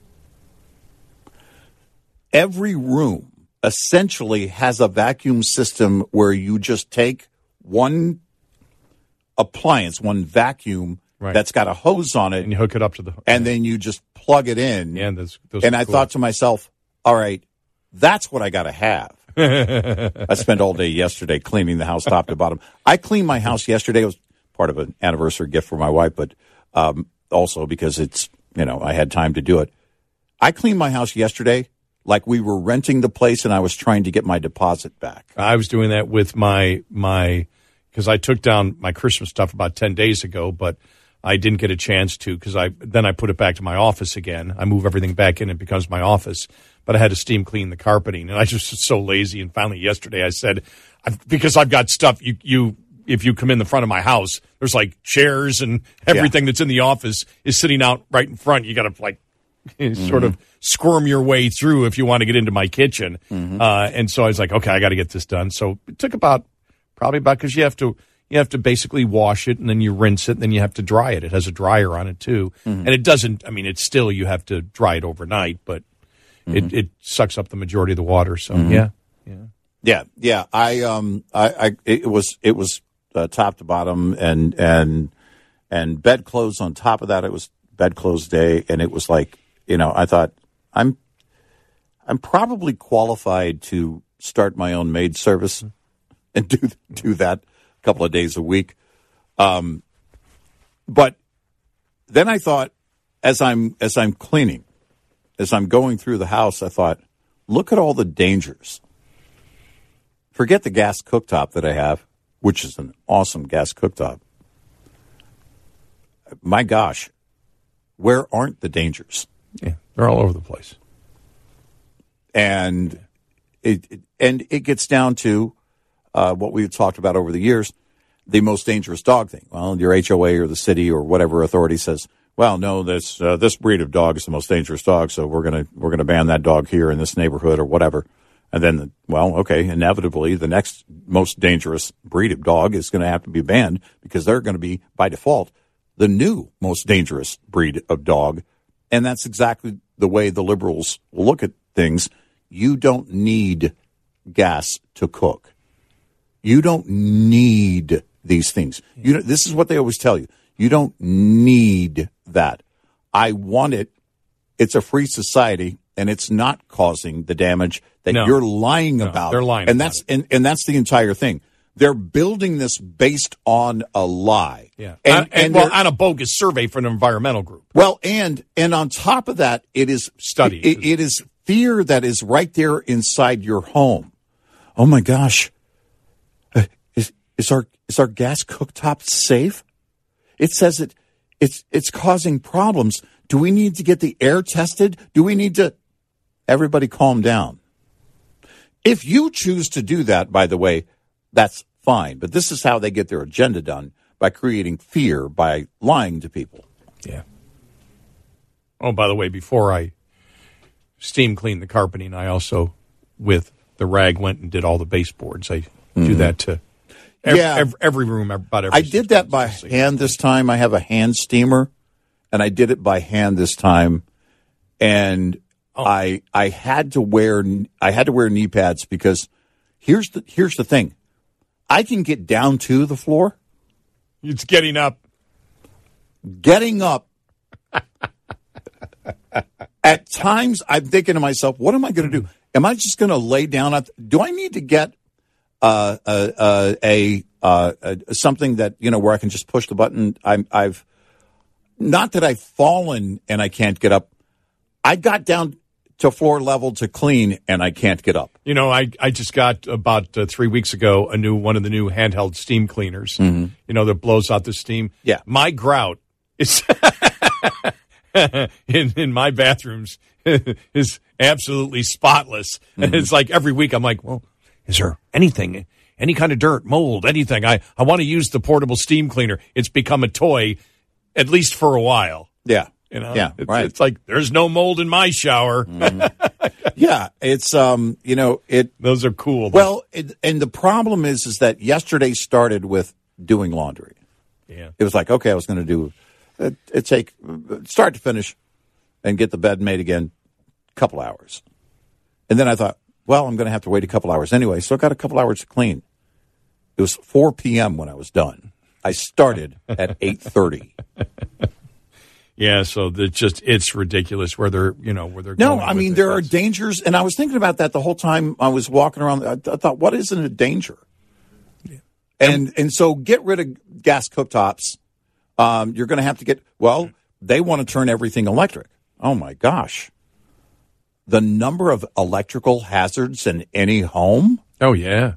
Every room essentially has a vacuum system where you just take one appliance, one vacuum right. that's got a hose on it, and you hook it up to the, and then you just plug it in. Yeah, those, those and I cool. thought to myself, all right, that's what I got to have. I spent all day yesterday cleaning the house top to bottom. I cleaned my house yesterday. It was part of an anniversary gift for my wife, but um, also because it's, you know, I had time to do it. I cleaned my house yesterday like we were renting the place and I was trying to get my deposit back. I was doing that with my, my, because I took down my Christmas stuff about ten days ago, but I didn't get a chance to because I then I put it back to my office again. I move everything back in, it becomes my office. But I had to steam clean the carpeting, and I just was so lazy. And finally yesterday I said, I've, because I've got stuff, you, you if you come in the front of my house, there's like chairs and everything yeah. that's in the office is sitting out right in front. You got to like mm-hmm. sort of squirm your way through if you want to get into my kitchen. Mm-hmm. Uh, and so I was like, okay, I got to get this done. So it took about probably about because you have to. You have to basically wash it, and then you rinse it, and then you have to dry it. It has a dryer on it, too. Mm-hmm. And it doesn't, I mean, it's still, you have to dry it overnight, but mm-hmm. it, it sucks up the majority of the water. So, mm-hmm. yeah. Yeah. Yeah. Yeah. I, um, I, I, it was, it was uh, top to bottom and, and, and bedclothes on top of that. It was bedclothes day. And it was like, you know, I thought I'm, I'm probably qualified to start my own maid service and do, do that. Couple of days a week. Um, but then I thought, as I'm as I'm cleaning, as I'm going through the house, I thought, look at all the dangers. Forget the gas cooktop that I have, which is an awesome gas cooktop. My gosh, where aren't the dangers? Yeah, they're all over the place. And it, it and it gets down to Uh, what we've talked about over the years, the most dangerous dog thing. Well, your H O A or the city or whatever authority says, well, no, this uh, this breed of dog is the most dangerous dog, so we're gonna we're gonna ban that dog here in this neighborhood or whatever. And then, well, okay, inevitably, the next most dangerous breed of dog is going to have to be banned because they're going to be, by default, the new most dangerous breed of dog. And that's exactly the way the liberals will look at things. You don't need gas to cook. You don't need these things. You know, this is what they always tell you. You don't need that. I want it. It's a free society, and it's not causing the damage that no. you're lying no, about. They're lying, and that's and, and that's the entire thing. They're building this based on a lie. Yeah, and, and, and, and well, on a bogus survey from an environmental group. Well, and and on top of that, it is study. It, it is fear that is right there inside your home. Oh my gosh, uh, is is our is our gas cooktop safe? It says it it's it's causing problems. Do we need to get the air tested? Do we need to? Everybody, calm down. If you choose to do that, by the way, that's fine. But this is how they get their agenda done, by creating fear, by lying to people. Yeah. Oh, by the way, before I steam cleaned the carpeting, I also, with the rag, went and did all the baseboards. I mm-hmm. do that to every, yeah. every, every room, about every I did that by hand this time. I have a hand steamer, and I did it by hand this time. And oh. I I had to wear I had to wear knee pads because here's the here's the thing. I can get down to the floor. It's getting up. Getting up. At times, I'm thinking to myself, what am I going to do? Am I just going to lay down? At, do I need to get uh, uh, uh, a, uh, uh, something that, you know, where I can just push the button? I'm, I've, not that I've fallen and I can't get up. I got down to floor level to clean and I can't get up. You know, I, I just got about uh, three weeks ago a new one of the new handheld steam cleaners, mm-hmm. you know, that blows out the steam. Yeah. My grout is in in my bathrooms is absolutely spotless. Mm-hmm. And it's like every week I'm like, well, is there anything, any kind of dirt, mold, anything? I, I want to use the portable steam cleaner. It's become a toy, at least for a while. Yeah. You know, yeah, it's, right. It's like there's no mold in my shower. Mm-hmm. Yeah, it's um, you know, it. Those are cool. Well, it, and the problem is, is that yesterday started with doing laundry. Yeah, it was like, okay, I was going to do it, it take start to finish, and get the bed made again, a couple hours, and then I thought, well, I'm going to have to wait a couple hours anyway, so I got a couple hours to clean. It was four p.m. when I was done. I started at eight thirty. Yeah, so it's just it's ridiculous where they're you know where they're no, going I mean with there it. are That's... dangers, and I was thinking about that the whole time I was walking around. I, I thought, what isn't a danger? Yeah. And and so get rid of gas cooktops. Um, you're going to have to get well. They want to turn everything electric. Oh my gosh, the number of electrical hazards in any home. Oh yeah.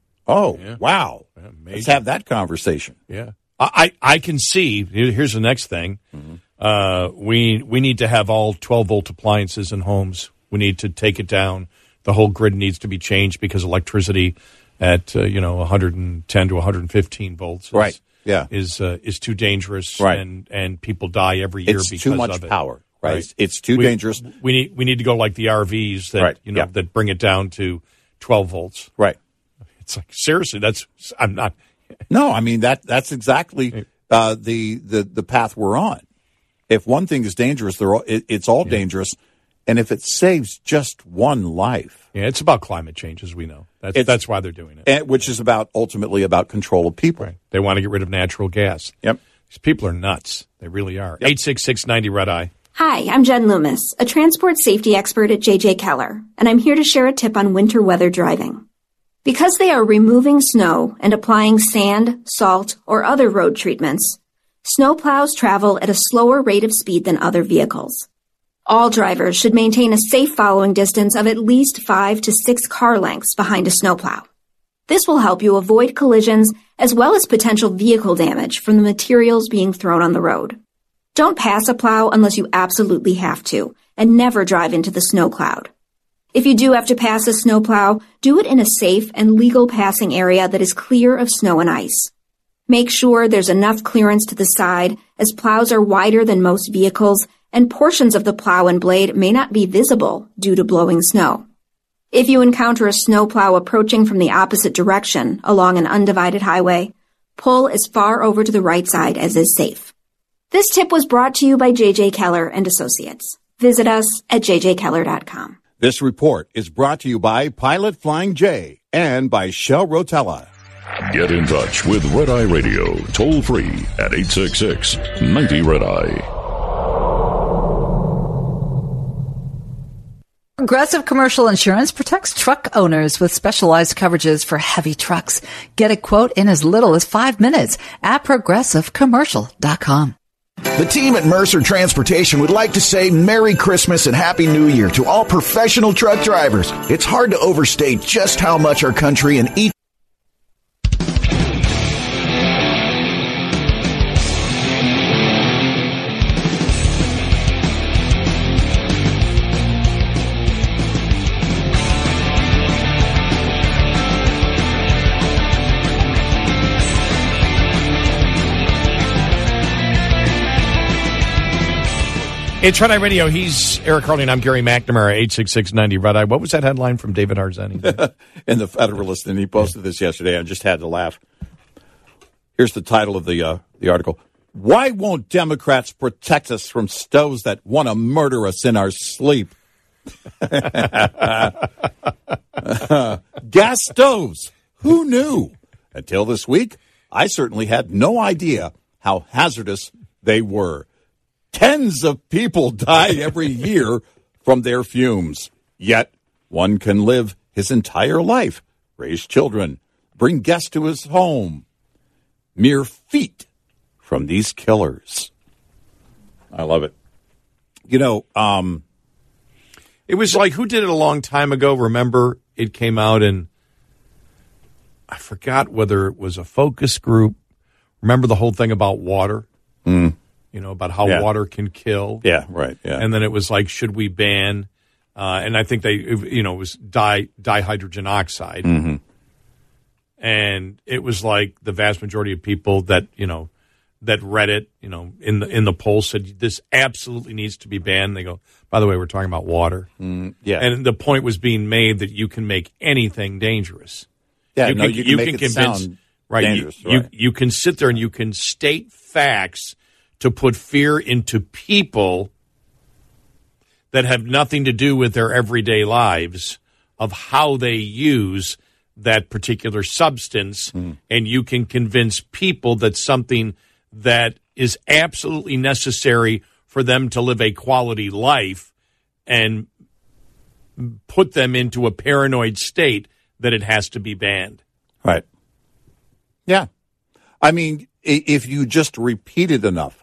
Oh yeah. wow. Yeah, let's have that conversation. Yeah, I I can see. Here's the next thing. Mm-hmm. Uh, we we need to have all twelve volt appliances in homes. We need to take it down. The whole grid needs to be changed because electricity at uh, you know one hundred ten to one hundred fifteen volts, is, right? Yeah, is uh, is too dangerous, right? And and people die every year it's because too much of it. power, right? right? It's too we, dangerous. We need we need to go like the R Vs that right. you know yeah. that bring it down to twelve volts, right? It's like seriously, that's I'm not. No, I mean that that's exactly uh, the the the path we're on. If one thing is dangerous, they're all, it, it's all yeah. dangerous. And if it saves just one life. Yeah, it's about climate change, as we know. That's it's, that's why they're doing it. And, which is about ultimately about control of people. Right. They want to get rid of natural gas. Yep. These people are nuts. They really are. Yep. eight six six ninety Red Eye. Hi, I'm Jen Loomis, a transport safety expert at J J Keller, and I'm here to share a tip on winter weather driving. Because they are removing snow and applying sand, salt, or other road treatments, snowplows travel at a slower rate of speed than other vehicles. All drivers should maintain a safe following distance of at least five to six car lengths behind a snowplow. This will help you avoid collisions as well as potential vehicle damage from the materials being thrown on the road. Don't pass a plow unless you absolutely have to, and never drive into the snow cloud. If you do have to pass a snowplow, do it in a safe and legal passing area that is clear of snow and ice. Make sure there's enough clearance to the side, as plows are wider than most vehicles, and portions of the plow and blade may not be visible due to blowing snow. If you encounter a snowplow approaching from the opposite direction along an undivided highway, pull as far over to the right side as is safe. This tip was brought to you by J J Keller and Associates. Visit us at j j keller dot com. This report is brought to you by Pilot Flying J and by Shell Rotella. Get in touch with Red Eye Radio, toll free at eight six six ninety Red Eye. Progressive Commercial Insurance protects truck owners with specialized coverages for heavy trucks. Get a quote in as little as five minutes at progressive commercial dot com. The team at Mercer Transportation would like to say Merry Christmas and Happy New Year to all professional truck drivers. It's hard to overstate just how much our country and each It's Red Eye Radio. He's Eric Harley, and I'm Gary McNamara, eight six six ninety Red Eye. What was that headline from David Arzani? In the Federalist, and he posted this yesterday. I just had to laugh. Here's the title of the uh, the article. Why won't Democrats protect us from stoves that want to murder us in our sleep? Gas stoves. Who knew? Until this week, I certainly had no idea how hazardous they were. Tens of people die every year from their fumes. Yet, one can live his entire life, raise children, bring guests to his home, mere feet from these killers. I love it. You know, um, it was like, who did it a long time ago? Remember, it came out and I forgot whether it was a focus group. Remember the whole thing about water? Mm. You know, about how yeah. water can kill. Yeah, right. Yeah. And then it was like, should we ban? Uh, and I think they, you know, it was di, dihydrogen oxide. Mm-hmm. And it was like the vast majority of people that, you know, that read it, you know, in the in the poll said this absolutely needs to be banned. They go, by the way, we're talking about water. Mm, yeah. And the point was being made that you can make anything dangerous. Yeah, you no, can, you can you make can it convince, sound right, dangerous. You, right. you, you can sit there and you can state facts to put fear into people that have nothing to do with their everyday lives of how they use that particular substance. Mm. And you can convince people that something that is absolutely necessary for them to live a quality life and put them into a paranoid state that it has to be banned. Right. Yeah. I mean, if you just repeat it enough,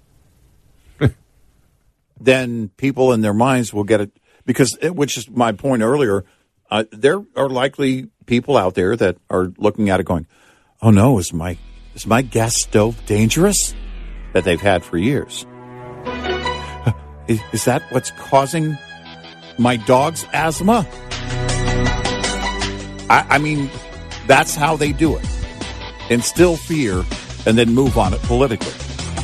then people in their minds will get it. Because, which is my point earlier, uh, there are likely people out there that are looking at it going, oh no, is my is my gas stove dangerous? That they've had for years. Is, is that what's causing my dog's asthma? I, I mean, that's how they do it. Instill fear and then move on it politically.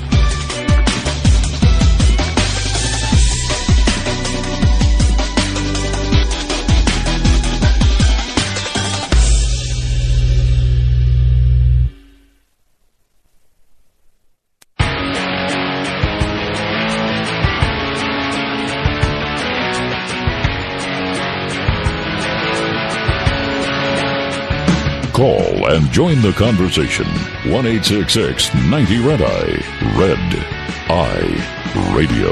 Call and join the conversation. one eight six six ninety Red Eye. Red Eye Radio.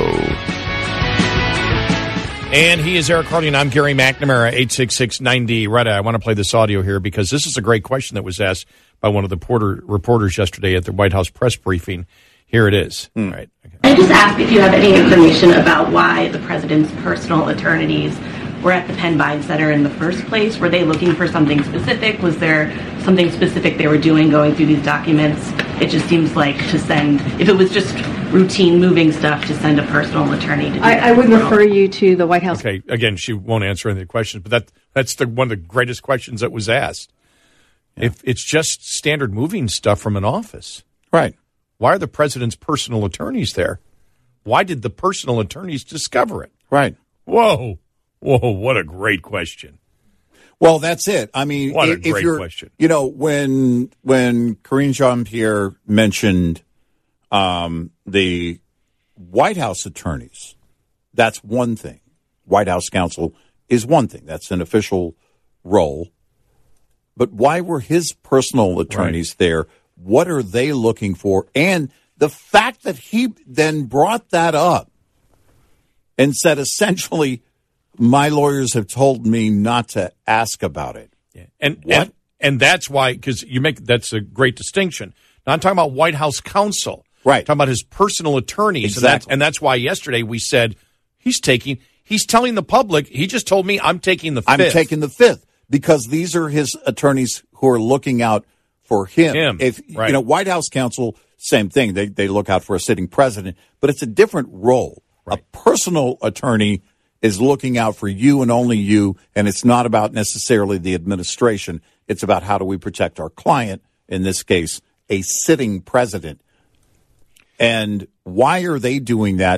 And he is Eric Harley, and I'm Gary McNamara, eight six six ninety Red Eye. I want to play this audio here because this is a great question that was asked by one of the porter, reporters yesterday at the White House press briefing. Here it is. Mm. All right. Okay. Can I just ask if you have any information about why the president's personal attorneys were at the Penn Biden Center in the first place? Were they looking for something specific? Was there something specific they were doing going through these documents? It just seems like to send, if it was just routine moving stuff, to send a personal attorney to do I, that. I would refer you to the White House. Okay, again, she won't answer any of the questions, but that that's the, one of the greatest questions that was asked. Yeah. If it's just standard moving stuff from an office. Right. Why are the president's personal attorneys there? Why did the personal attorneys discover it? Right. Whoa. Whoa, what a great question. Well, that's it. I mean, what a if great you're, question. You know, when when Karine Jean-Pierre mentioned um, the White House attorneys, that's one thing. White House counsel is one thing. That's an official role. But why were his personal attorneys right. there? What are they looking for? And the fact that he then brought that up and said essentially, my lawyers have told me not to ask about it. Yeah. And, what? and and that's why, because you make that's a great distinction. Now, I'm talking about White House counsel. Right. I'm talking about his personal attorneys. Exactly. And, that, and that's why yesterday we said he's taking, he's telling the public, he just told me I'm taking the fifth. I'm taking the fifth because these are his attorneys who are looking out for him. Him. If Right. you know, White House counsel, same thing. They they look out for a sitting president, but it's a different role. Right. A personal attorney is looking out for you and only you, and it's not about necessarily the administration. It's about how do we protect our client, in this case, a sitting president. And why are they doing that?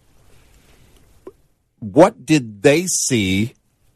What did they see?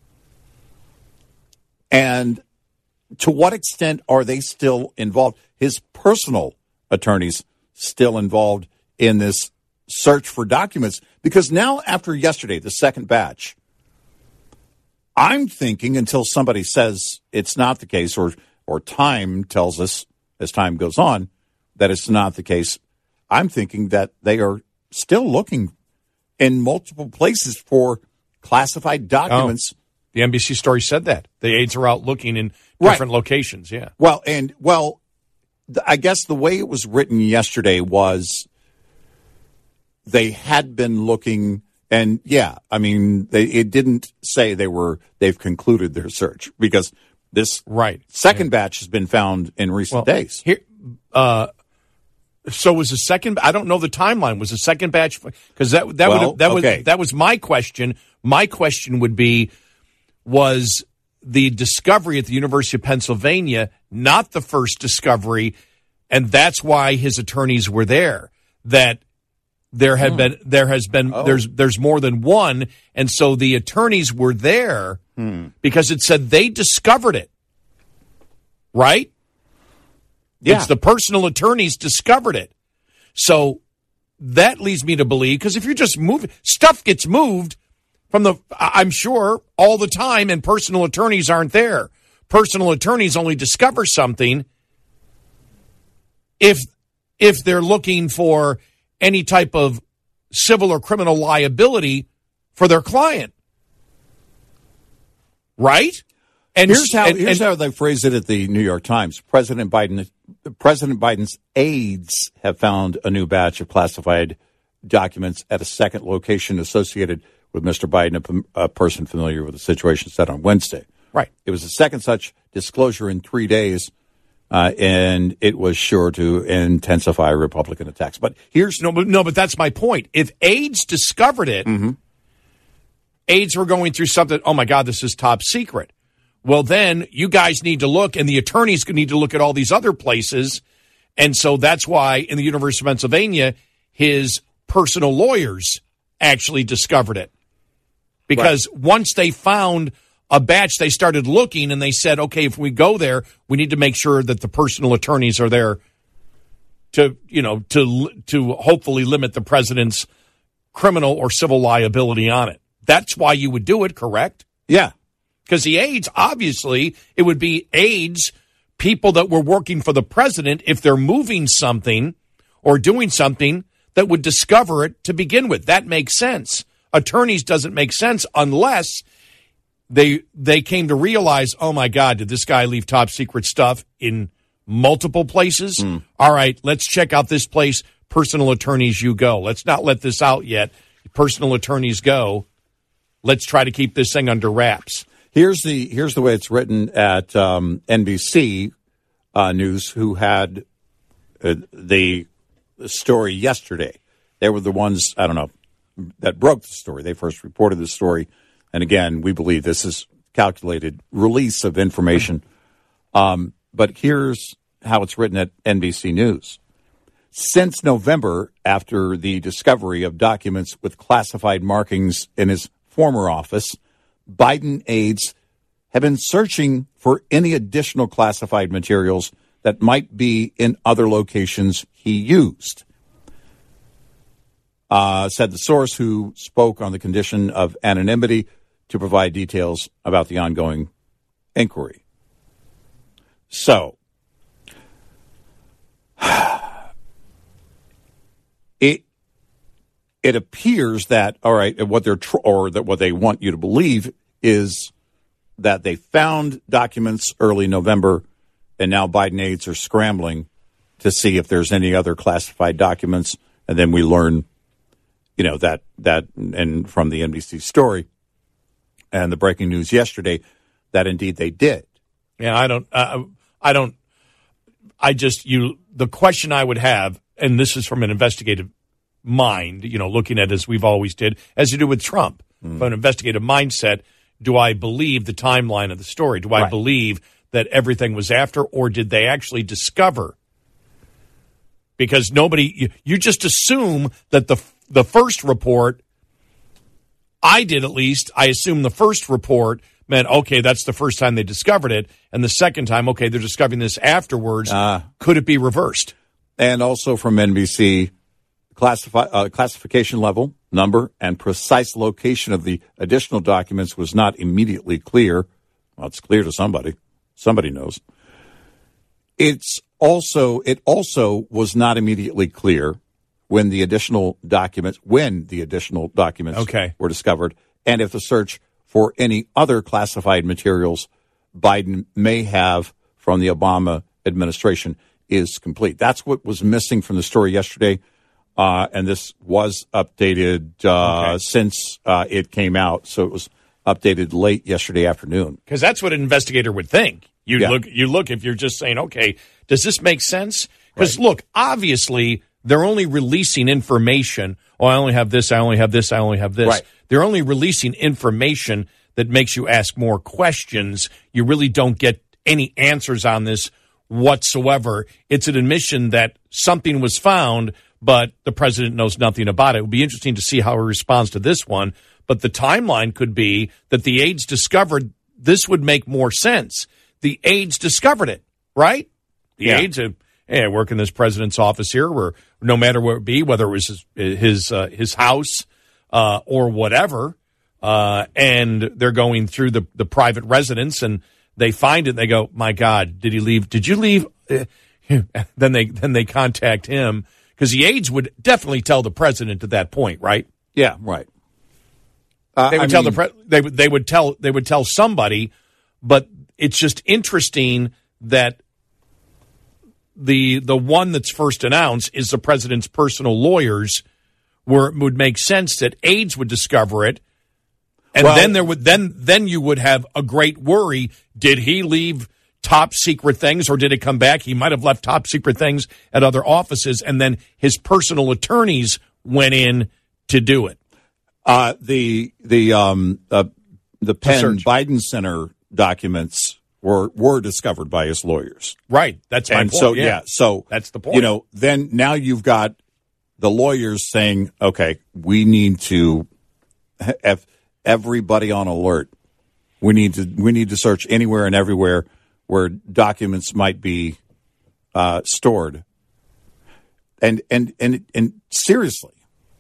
And to what extent are they still involved? His personal attorneys still involved in this search for documents? Because now, after yesterday, the second batch, I'm thinking until somebody says it's not the case, or or time tells us as time goes on that it's not the case, I'm thinking that they are still looking in multiple places for classified documents. Oh, the N B C story said that. The aides are out looking in different right. locations, yeah. Well, and, well, th- I guess the way it was written yesterday was they had been looking, and, yeah, I mean, they, it didn't say they were, they've concluded their search, because this right. second yeah. batch has been found in recent well, days. Here, uh, so was the second? I don't know the timeline. Was the second batch? Because that that well, would that okay. was that was my question. My question would be: was the discovery at the University of Pennsylvania not the first discovery, and that's why his attorneys were there? That there had hmm. been there has been oh. there's there's more than one, and so the attorneys were there hmm. because it said they discovered it, right? Yeah. It's the personal attorneys discovered it. So that leads me to believe, because if you're just moving, stuff gets moved from the, I'm sure, all the time, and personal attorneys aren't there. Personal attorneys only discover something if if they're looking for any type of civil or criminal liability for their client. Right? And here's how and, here's and, how they phrase it at the New York Times. President Biden, President Biden's aides have found a new batch of classified documents at a second location associated with Mister Biden, a, a person familiar with the situation, said on Wednesday. Right. It was the second such disclosure in three days, uh, and it was sure to intensify Republican attacks. But here's no, but no, but that's my point. If aides discovered it, mm-hmm. aides were going through something. Oh my God, this is top secret. Well, then you guys need to look, and the attorneys need to look at all these other places. And so that's why in the University of Pennsylvania, his personal lawyers actually discovered it. Because right. once they found a batch, they started looking, and they said, okay, if we go there, we need to make sure that the personal attorneys are there to, you know, to to hopefully limit the president's criminal or civil liability on it. That's why you would do it, correct? Yeah. Because the aides, obviously, it would be aides, people that were working for the president, if they're moving something or doing something, that would discover it to begin with. That makes sense. Attorneys doesn't make sense unless they they came to realize, oh, my God, did this guy leave top secret stuff in multiple places? Mm. All right, let's check out this place. Personal attorneys, you go. Let's not let this out yet. Personal attorneys go. Let's try to keep this thing under wraps. Here's the here's the way it's written at um, N B C uh, News, who had uh, the, the story yesterday. They were the ones, I don't know, that broke the story. They first reported the story. And again, we believe this is calculated release of information. Um, but here's how it's written at N B C News. Since November, after the discovery of documents with classified markings in his former office, Biden aides have been searching for any additional classified materials that might be in other locations he used, uh, said the source, who spoke on the condition of anonymity to provide details about the ongoing inquiry. So, it it appears that, all right, what they're tr- or that what they want you to believe is that they found documents early November, and now Biden aides are scrambling to see if there's any other classified documents, and then we learn, you know, that that and from the N B C story and the breaking news yesterday that indeed they did. Yeah, I don't, uh, I don't, I just you. The question I would have, and this is from an investigative mind, you know, looking at it as we've always did, as you do with Trump, mm. from an investigative mindset. Do I believe the timeline of the story? Do I right. believe that everything was after, or did they actually discover? Because nobody, you, you just assume that the the first report, I did at least, I assume the first report meant, okay, that's the first time they discovered it, and the second time, okay, they're discovering this afterwards. Uh, Could it be reversed? And also from N B C, classify, uh, classification level, number, and precise location of the additional documents was not immediately clear. Well, it's clear to somebody. Somebody knows. It's also it also was not immediately clear when the additional documents when the additional documents okay. were discovered, and if the search for any other classified materials Biden may have from the Obama administration is complete. That's what was missing from the story yesterday. Uh, and this was updated uh, okay. since uh, it came out, so it was updated late yesterday afternoon. Because that's what an investigator would think. You yeah. look, you look if you're just saying, okay, does this make sense? Because right. look, obviously they're only releasing information. Oh, I only have this. I only have this. I only have this. Right. They're only releasing information that makes you ask more questions. You really don't get any answers on this whatsoever. It's an admission that something was found, but the president knows nothing about it. It would be interesting to see how he responds to this one. But the timeline could be that the aides discovered this would make more sense. The aides discovered it, right? The yeah. aides, have, hey, I work in this president's office here, where no matter what it be, whether it was his his, uh, his house uh, or whatever, uh, and they're going through the, the private residence, and they find it, and they go, my God, did he leave? Did you leave? then they then they contact him. Because the aides would definitely tell the president at that point, right? Yeah, right. Uh, they would I tell mean, the pre- they would they would tell they would tell somebody, but it's just interesting that the the one that's first announced is the president's personal lawyers, where it would make sense that aides would discover it, and well, then there would then then you would have a great worry. Did he leave top secret things, or did it come back? He might have left top secret things at other offices, and then his personal attorneys went in to do it. Uh, the the um uh, the Penn Biden Center documents were were discovered by his lawyers. Right. That's my and point. so yeah. yeah, so that's the point. You know, then now you've got the lawyers saying, okay, we need to have everybody on alert. We need to we need to search anywhere and everywhere where documents might be uh, stored. And, and and and seriously,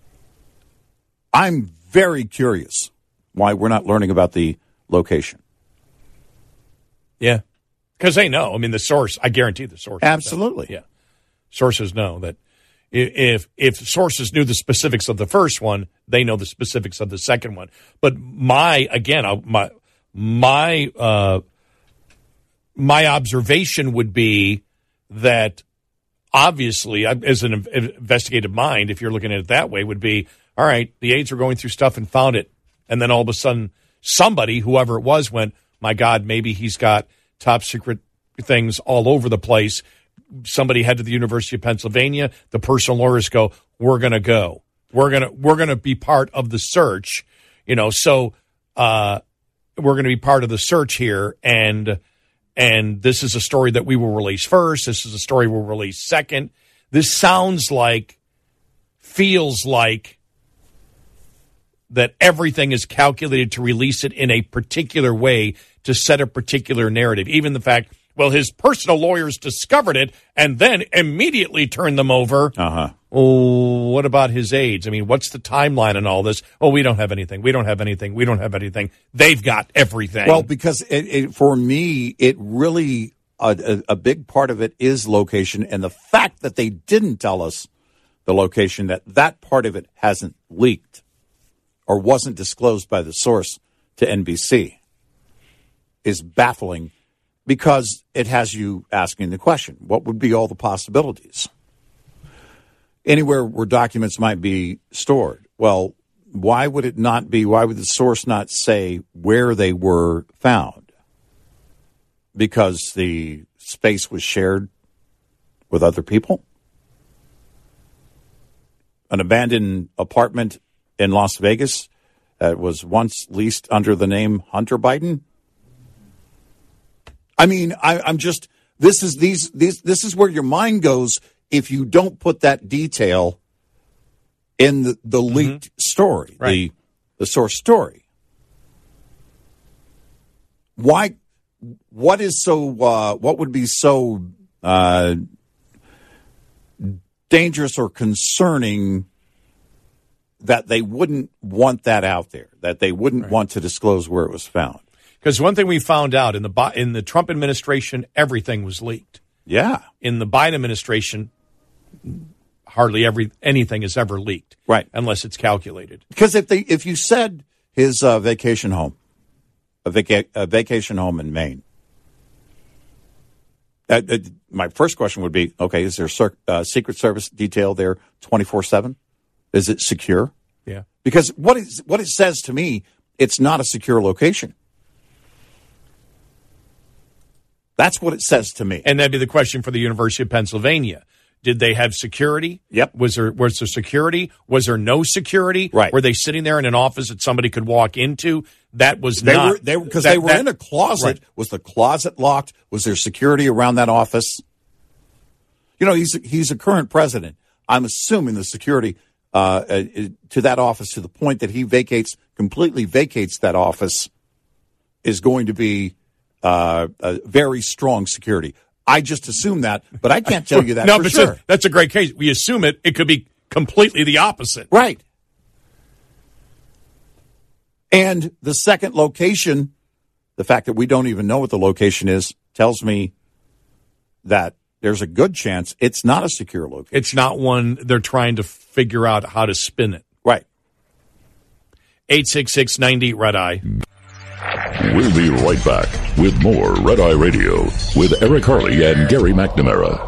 I'm very curious why we're not learning about the location. Yeah, because they know. I mean, the source, I guarantee the source. Absolutely. Yeah. Sources know that if if sources knew the specifics of the first one, they know the specifics of the second one. But my, again, my, my, uh, My observation would be that, obviously, as an investigative mind, if you're looking at it that way, would be, all right, the aides were going through stuff and found it. And then all of a sudden, somebody, whoever it was, went, my God, maybe he's got top secret things all over the place. Somebody head to the University of Pennsylvania. The personal lawyers go, we're going to go. We're going to we're going to be part of the search. You know, so uh, we're going to be part of the search here. And And this is a story that we will release first. This is a story we'll release second. This sounds like, feels like that everything is calculated to release it in a particular way to set a particular narrative. Even the fact, well, his personal lawyers discovered it and then immediately turned them over. Uh-huh. Oh, what about his aides? I mean, what's the timeline on all this? Oh, we don't have anything. We don't have anything. We don't have anything. They've got everything. Well, because it, it, for me, it really, a, a, a big part of it is location. And the fact that they didn't tell us the location, that that part of it hasn't leaked or wasn't disclosed by the source to N B C is baffling, because it has you asking the question, what would be all the possibilities? Anywhere where documents might be stored. Well, why would it not be, why would the source not say where they were found? Because the space was shared with other people? An abandoned apartment in Las Vegas that was once leased under the name Hunter Biden? I mean, I, I'm just, this is these, these, this is where your mind goes if you don't put that detail in the, the leaked mm-hmm. story, right. the the source story. Why? What is so? Uh, what would be so uh, dangerous or concerning that they wouldn't want that out there? That they wouldn't right. want to disclose where it was found? Because one thing we found out in the in the Trump administration, everything was leaked. Yeah. In the Biden administration, hardly every anything is ever leaked, right? Unless it's calculated. Because if they, if you said his uh, vacation home, a, vaca- a vacation home in Maine, uh, uh, my first question would be, okay, is there cir- uh, Secret Service detail there twenty-four seven? Is it secure? Yeah. Because what is what it says to me, it's not a secure location. That's what it says to me. And that'd be the question for the University of Pennsylvania. Did they have security? Yep. Was there was there security? Was there no security? Right. Were they sitting there in an office that somebody could walk into? That was they not. Were, they were because that, they were that, in a closet. Right. Was the closet locked? Was there security around that office? You know, he's he's a current president. I'm assuming the security uh, uh, to that office, to the point that he vacates completely vacates that office, is going to be uh, a very strong security. I just assume that, but I can't tell you that no, for but sure. That's a great case. We assume it. It could be completely the opposite. Right. And the second location, the fact that we don't even know what the location is, tells me that there's a good chance it's not a secure location. It's not one they're trying to figure out how to spin it. Right. eight six six, ninety, Red Eye. We'll be right back with more Red Eye Radio with Eric Harley and Gary McNamara.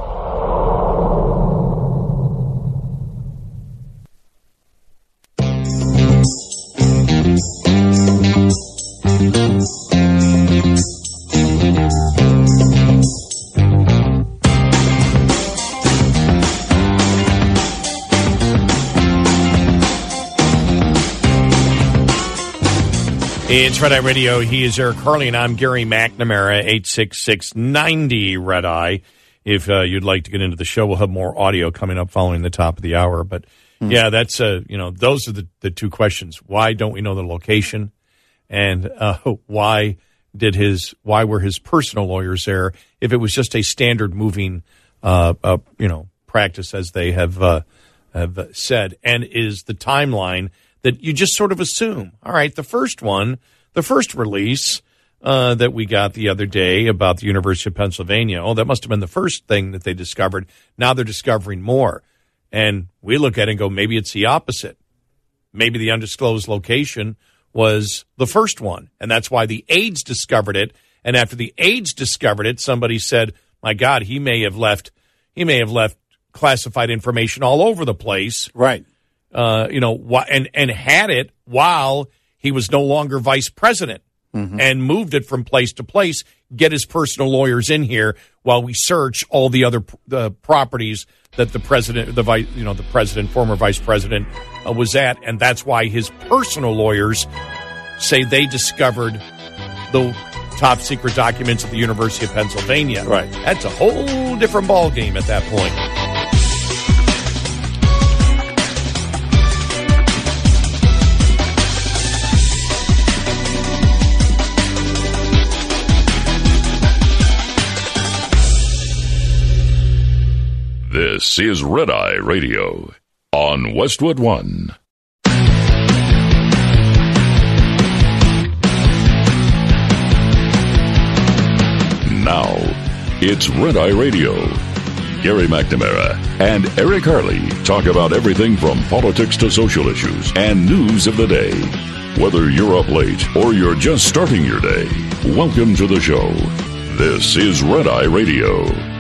It's Red Eye Radio. He is Eric Harley, and I'm Gary McNamara, eight six six, ninety, Red Eye. If uh, you'd like to get into the show, we'll have more audio coming up following the top of the hour. But, mm. yeah, that's, uh, you know, those are the, the two questions. Why don't we know the location? And uh, why did his, why were his personal lawyers there if it was just a standard moving, uh, uh, you know, practice, as they have, uh, have said? And is the timeline that you just sort of assume, all right, the first one, the first release uh, that we got the other day about the University of Pennsylvania, oh, that must have been the first thing that they discovered. Now they're discovering more. And we look at it and go, maybe it's the opposite. Maybe the undisclosed location was the first one, and that's why the aides discovered it. And after the aides discovered it, somebody said, my God, he may have left, he may have left classified information all over the place. Right. Uh, you know, wh- and, and had it while he was no longer vice president, mm-hmm. and moved it from place to place, get his personal lawyers in here while we search all the other uh, properties that the president, the vice, you know, the president, former vice president uh, was at. And that's why his personal lawyers say they discovered the top secret documents at the University of Pennsylvania. Right. That's a whole different ballgame at that point. This is Red Eye Radio on Westwood One. Now, it's Red Eye Radio. Gary McNamara and Eric Harley talk about everything from politics to social issues and news of the day. Whether you're up late or you're just starting your day, welcome to the show. This is Red Eye Radio.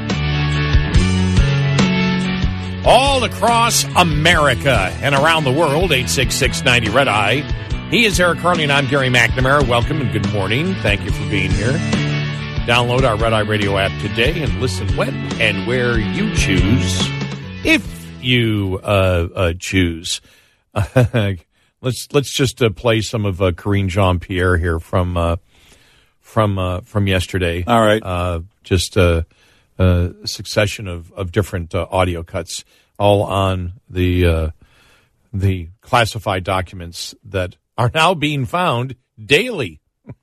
All across America and around the world, eight six six, ninety Red Eye. He is Eric Harley, and I'm Gary McNamara. Welcome and good morning. Thank you for being here. Download our Red Eye Radio app today and listen when and where you choose, if you uh, uh, choose. let's let's just uh, play some of uh, Karine Jean-Pierre here from uh, from uh, from yesterday. All right, uh, just a uh, uh, succession of of different uh, audio cuts, all on the uh, the classified documents that are now being found daily.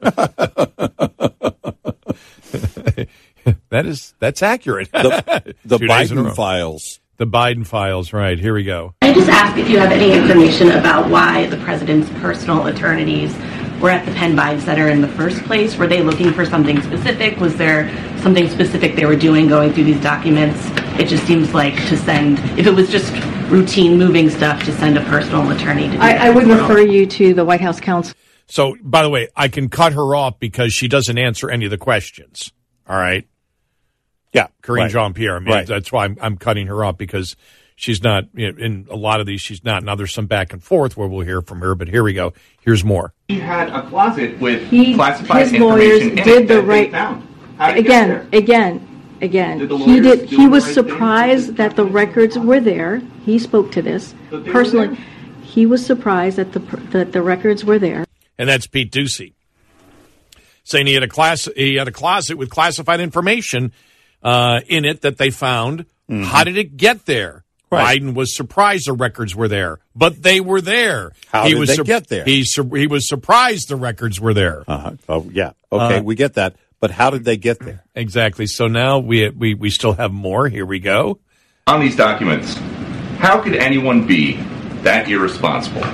that is that's accurate. The, the Biden files. The Biden files, right. Here we go. I just ask if you have any information about why the president's personal attorneys were at the Penn Biden Center in the first place. Were they looking for something specific? Was there something specific they were doing going through these documents? It just seems like to send, if it was just routine moving stuff, to send a personal attorney to do I, that. I would refer you to the White House counsel. So, by the way, I can cut her off because she doesn't answer any of the questions. All right? Yeah. Karine right. Jean-Pierre. I mean, right. That's why I'm, I'm cutting her off, because she's not, you know, in a lot of these, she's not. Now, there's some back and forth where we'll hear from her, but here we go. Here's more. He had a closet with he, classified his information lawyers in did it the that right, they found. How did it again, get there? again, again. Did the he lawyers did. do He the was right surprised thing? that the records were there. He spoke to this That they were personally. there? He was surprised that the that the records were there. And that's Pete Ducey saying he had a class he had a closet with classified information uh, in it that they found. Mm-hmm. How did it get there? Right. Biden was surprised the records were there, but they were there. How he did was they sur- get there? He sur- he was surprised the records were there. Uh-huh. Oh, yeah. Okay, uh, we get that. But how did they get there? Exactly. So now we we we still have more. Here we go. On these documents, how could anyone be that irresponsible?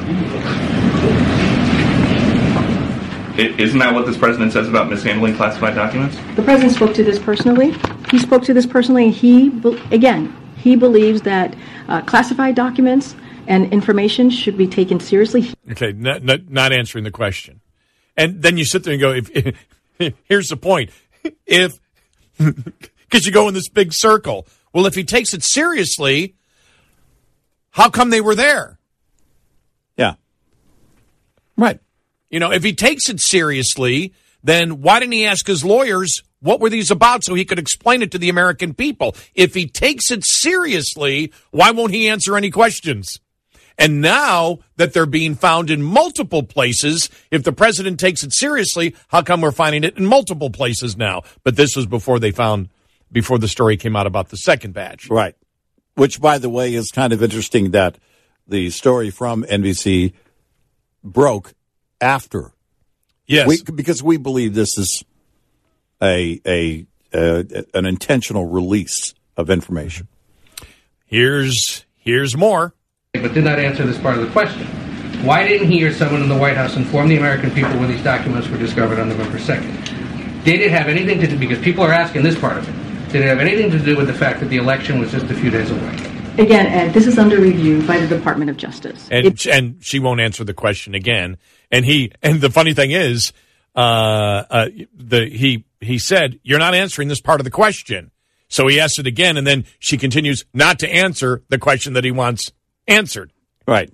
Isn't that what this president says about mishandling classified documents? The president spoke to this personally. He spoke to this personally. He, again, he believes that uh, classified documents and information should be taken seriously. Okay, not, not, not answering the question. And then you sit there and go, if, if here's the point. If, because you go in this big circle. Well, if he takes it seriously, how come they were there? Yeah. Right. You know, if he takes it seriously, then why didn't he ask his lawyers what were these about so he could explain it to the American people? If he takes it seriously, why won't he answer any questions? And now that they're being found in multiple places, if the president takes it seriously, how come we're finding it in multiple places now? But this was before they found, before the story came out about the second batch. Right. Which, by the way, is kind of interesting that the story from N B C broke after. Yes. We, because we believe this is a, a, a an intentional release of information. Here's here's more. But did not answer this part of the question. Why didn't he or someone in the White House inform the American people when these documents were discovered on November second? Did it have anything to do, because people are asking this part of it, did it have anything to do with the fact that the election was just a few days away? Again, Ed, this is under review by the Department of Justice. And it, and she won't answer the question again. And he and the funny thing is, uh, uh, the he he said, "You're not answering this part of the question." So he asked it again, and then she continues not to answer the question that he wants answered. Right.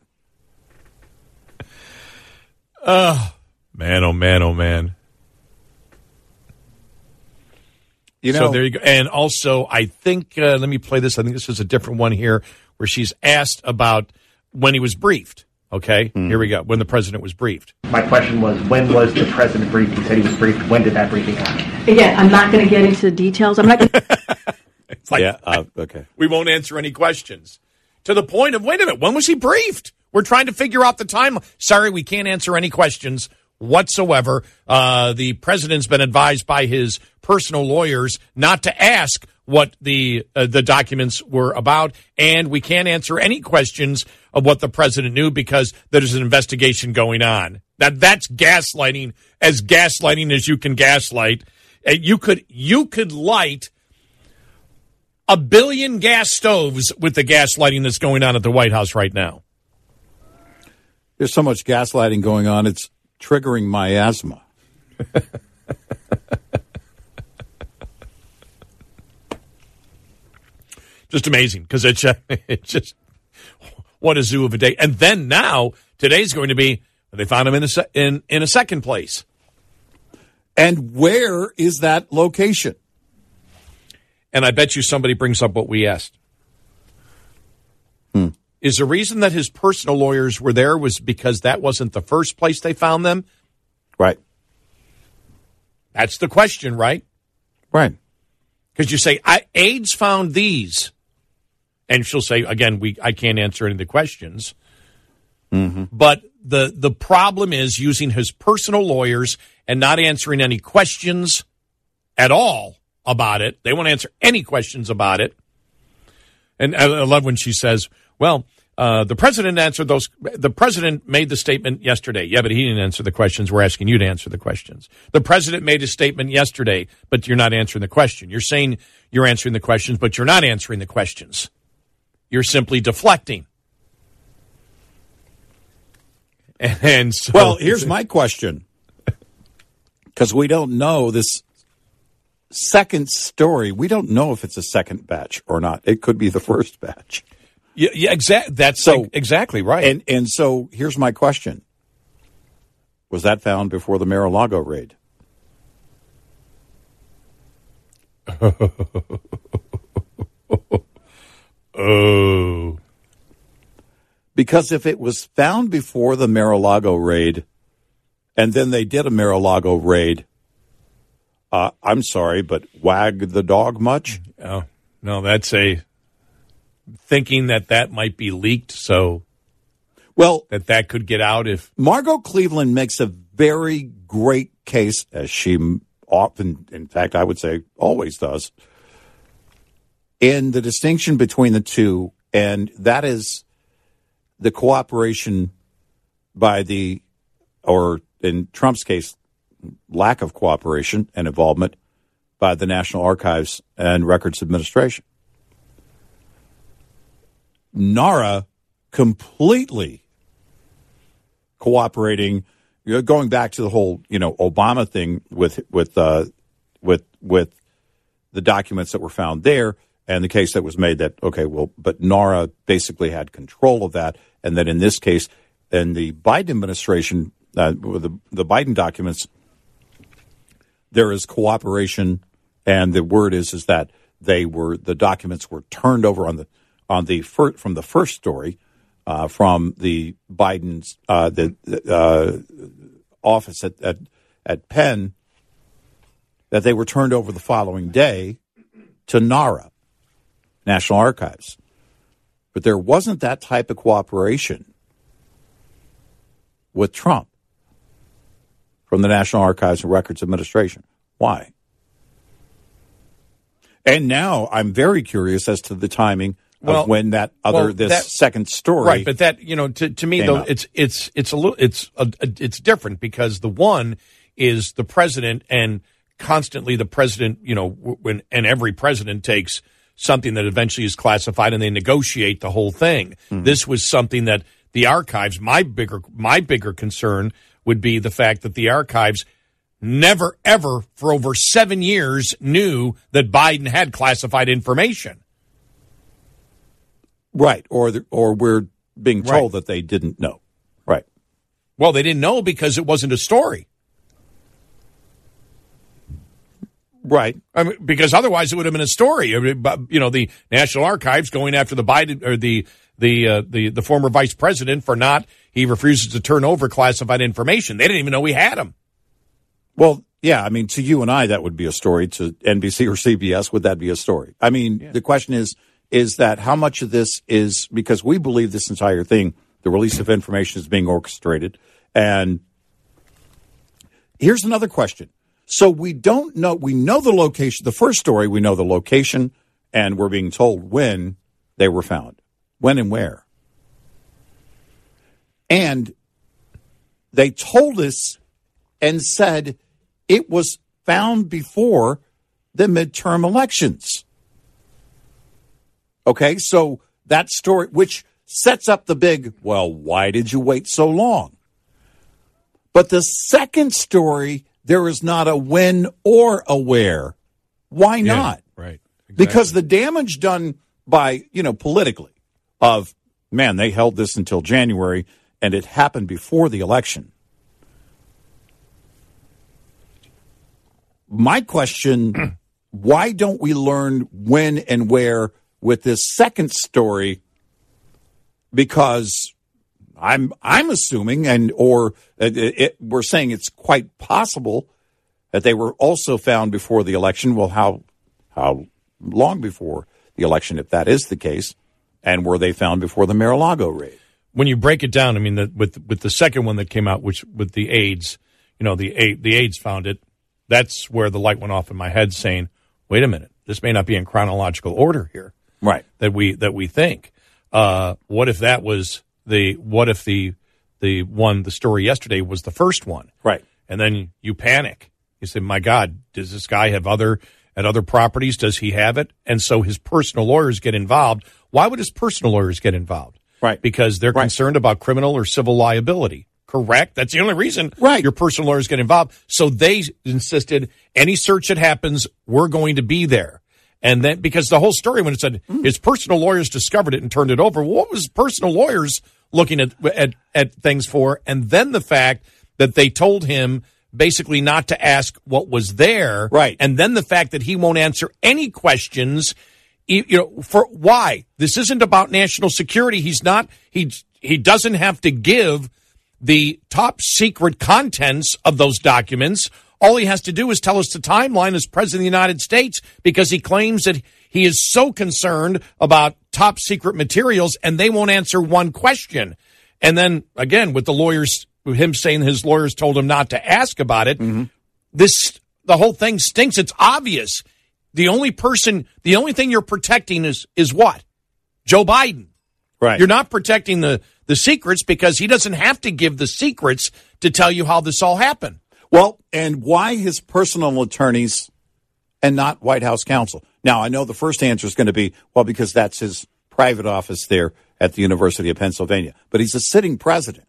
Oh, man, oh, man, oh, man. You know, so there you go. And also, I think, uh, let me play this. I think this is a different one here where she's asked about when he was briefed. Okay, mm. Here we go. When the president was briefed. My question was, when was the president briefed? He said he was briefed. When did that briefing happen? Again, I'm not going to get into the details. I'm not going to. It's like, yeah, uh, okay. We won't answer any questions. To the point of, wait a minute, when was he briefed? We're trying to figure out the time. Sorry, we can't answer any questions whatsoever. Uh, the president's been advised by his personal lawyers not to ask what the uh, the documents were about, and we can't answer any questions of what the president knew because there's an investigation going on. That that's gaslighting, as gaslighting as you can gaslight. Uh, you could you could light a billion gas stoves with the gas lighting that's going on at the White House right now. There's so much gaslighting going on, it's triggering my asthma. Just amazing, because it's, uh, it's just, what a zoo of a day. And then now, today's going to be, they found him in a, se- in, in a second place. And where is that location? And I bet you somebody brings up what we asked. Hmm. Is the reason that his personal lawyers were there was because that wasn't the first place they found them? Right. That's the question, right? Right. Because you say, I, AIDS found these. And she'll say, again, we I can't answer any of the questions. Mm-hmm. But the the problem is using his personal lawyers and not answering any questions at all about it. They won't answer any questions about it. And I love when she says, well, uh, the president answered those. The president made the statement yesterday. Yeah, but he didn't answer the questions. We're asking you to answer the questions. The president made a statement yesterday, but you're not answering the question. You're saying you're answering the questions, but you're not answering the questions. You're simply deflecting. And so, well, here's my question. Because we don't know this second story. We don't know if it's a second batch or not. It could be the first batch. Yeah, yeah, exactly. That's so, exactly right. And and so here's my question. Was that found before the Mar-a-Lago raid? Oh. Because if it was found before the Mar-a-Lago raid, and then they did a Mar-a-Lago raid, uh, I'm sorry, but wag the dog much? Oh, no, that's a thinking that that might be leaked, so well that that could get out if Margot Cleveland makes a very great case, as she often, in fact, I would say always does, in the distinction between the two, and that is the cooperation by the, or in Trump's case, lack of cooperation and involvement by the National Archives and Records Administration. NARA completely cooperating, you know, going back to the whole, you know, Obama thing with with uh, with with the documents that were found there, and the case that was made that, okay, well, but NARA basically had control of that, and that in this case, in the Biden administration, uh, the the Biden documents, there is cooperation, and the word is is that they were the documents were turned over on the on the fir- from the first story uh, from the Biden's uh, the uh, office at, at at Penn, that they were turned over the following day to NARA, National Archives. But there wasn't that type of cooperation with Trump from the National Archives and Records Administration. Why? And now I'm very curious as to the timing well, of when that other well, this that, second story, right? But that, you know, to to me though, up. it's it's it's a little it's a, it's different, because the one is the president, and constantly the president, you know, when and every president takes something that eventually is classified and they negotiate the whole thing. Mm-hmm. This was something that the archives, my bigger my bigger concern would be the fact that the archives never, ever, for over seven years, knew that Biden had classified information. Right, or the, or we're being told right. that they didn't know. Right. Well, they didn't know because it wasn't a story. Right. I mean, because otherwise it would have been a story. I mean, you know, the National Archives going after the Biden or the the uh, the the former vice president for not he refuses to turn over classified information. They didn't even know we had him. Well, yeah, I mean, to you and I, that would be a story. To N B C or C B S, would that be a story? I mean, yeah. The question is, is that how much of this is because we believe this entire thing, the release of information is being orchestrated. And here's another question. So we don't know, we know the location, the first story, we know the location, and we're being told when they were found, when and where. And they told us and said it was found before the midterm elections. Okay, so that story, which sets up the big, well, why did you wait so long? But the second story, there is not a when or a where. Why Yeah, not? right. Exactly. Because the damage done by, you know, politically of, man, they held this until January and it happened before the election. My question, why don't we learn when and where with this second story? Because I'm I'm assuming, and or it, it, we're saying it's quite possible that they were also found before the election. Well, how how long before the election, if that is the case, and were they found before the Mar-a-Lago raid? When you break it down, I mean, the, with with the second one that came out, which with the AIDS, you know, the A- the AIDS found it. That's where the light went off in my head, saying, "Wait a minute, this may not be in chronological order here." Right. That we that we think. Uh, what if that was the? What if the the one the story yesterday was the first one? Right. And then you panic. You say, "My God, does this guy have other at other properties? Does he have it?" And so his personal lawyers get involved. Why would his personal lawyers get involved? Right. Because they're Right. concerned about criminal or civil liability. Correct? That's the only reason right. your personal lawyers get involved. So they insisted any search that happens, we're going to be there. And then because the whole story, when it said mm. his personal lawyers discovered it and turned it over, well, what was personal lawyers looking at, at at things for? And then the fact that they told him basically not to ask what was there. Right. And then the fact that he won't answer any questions. You know, for why? This isn't about national security. He's not, he, he doesn't have to give the top secret contents of those documents. All he has to do is tell us the timeline as president of the United States, because he claims that he is so concerned about top secret materials and they won't answer one question. And then again, with the lawyers, with him saying his lawyers told him not to ask about it, mm-hmm. this, the whole thing stinks. It's obvious. The only person, the only thing you're protecting is, is what? Joe Biden. Right. You're not protecting the, the secrets because he doesn't have to give the secrets to tell you how this all happened. Well, and why his personal attorneys and not White House counsel? Now, I know the first answer is going to be, well, because that's his private office there at the University of Pennsylvania. But he's a sitting president.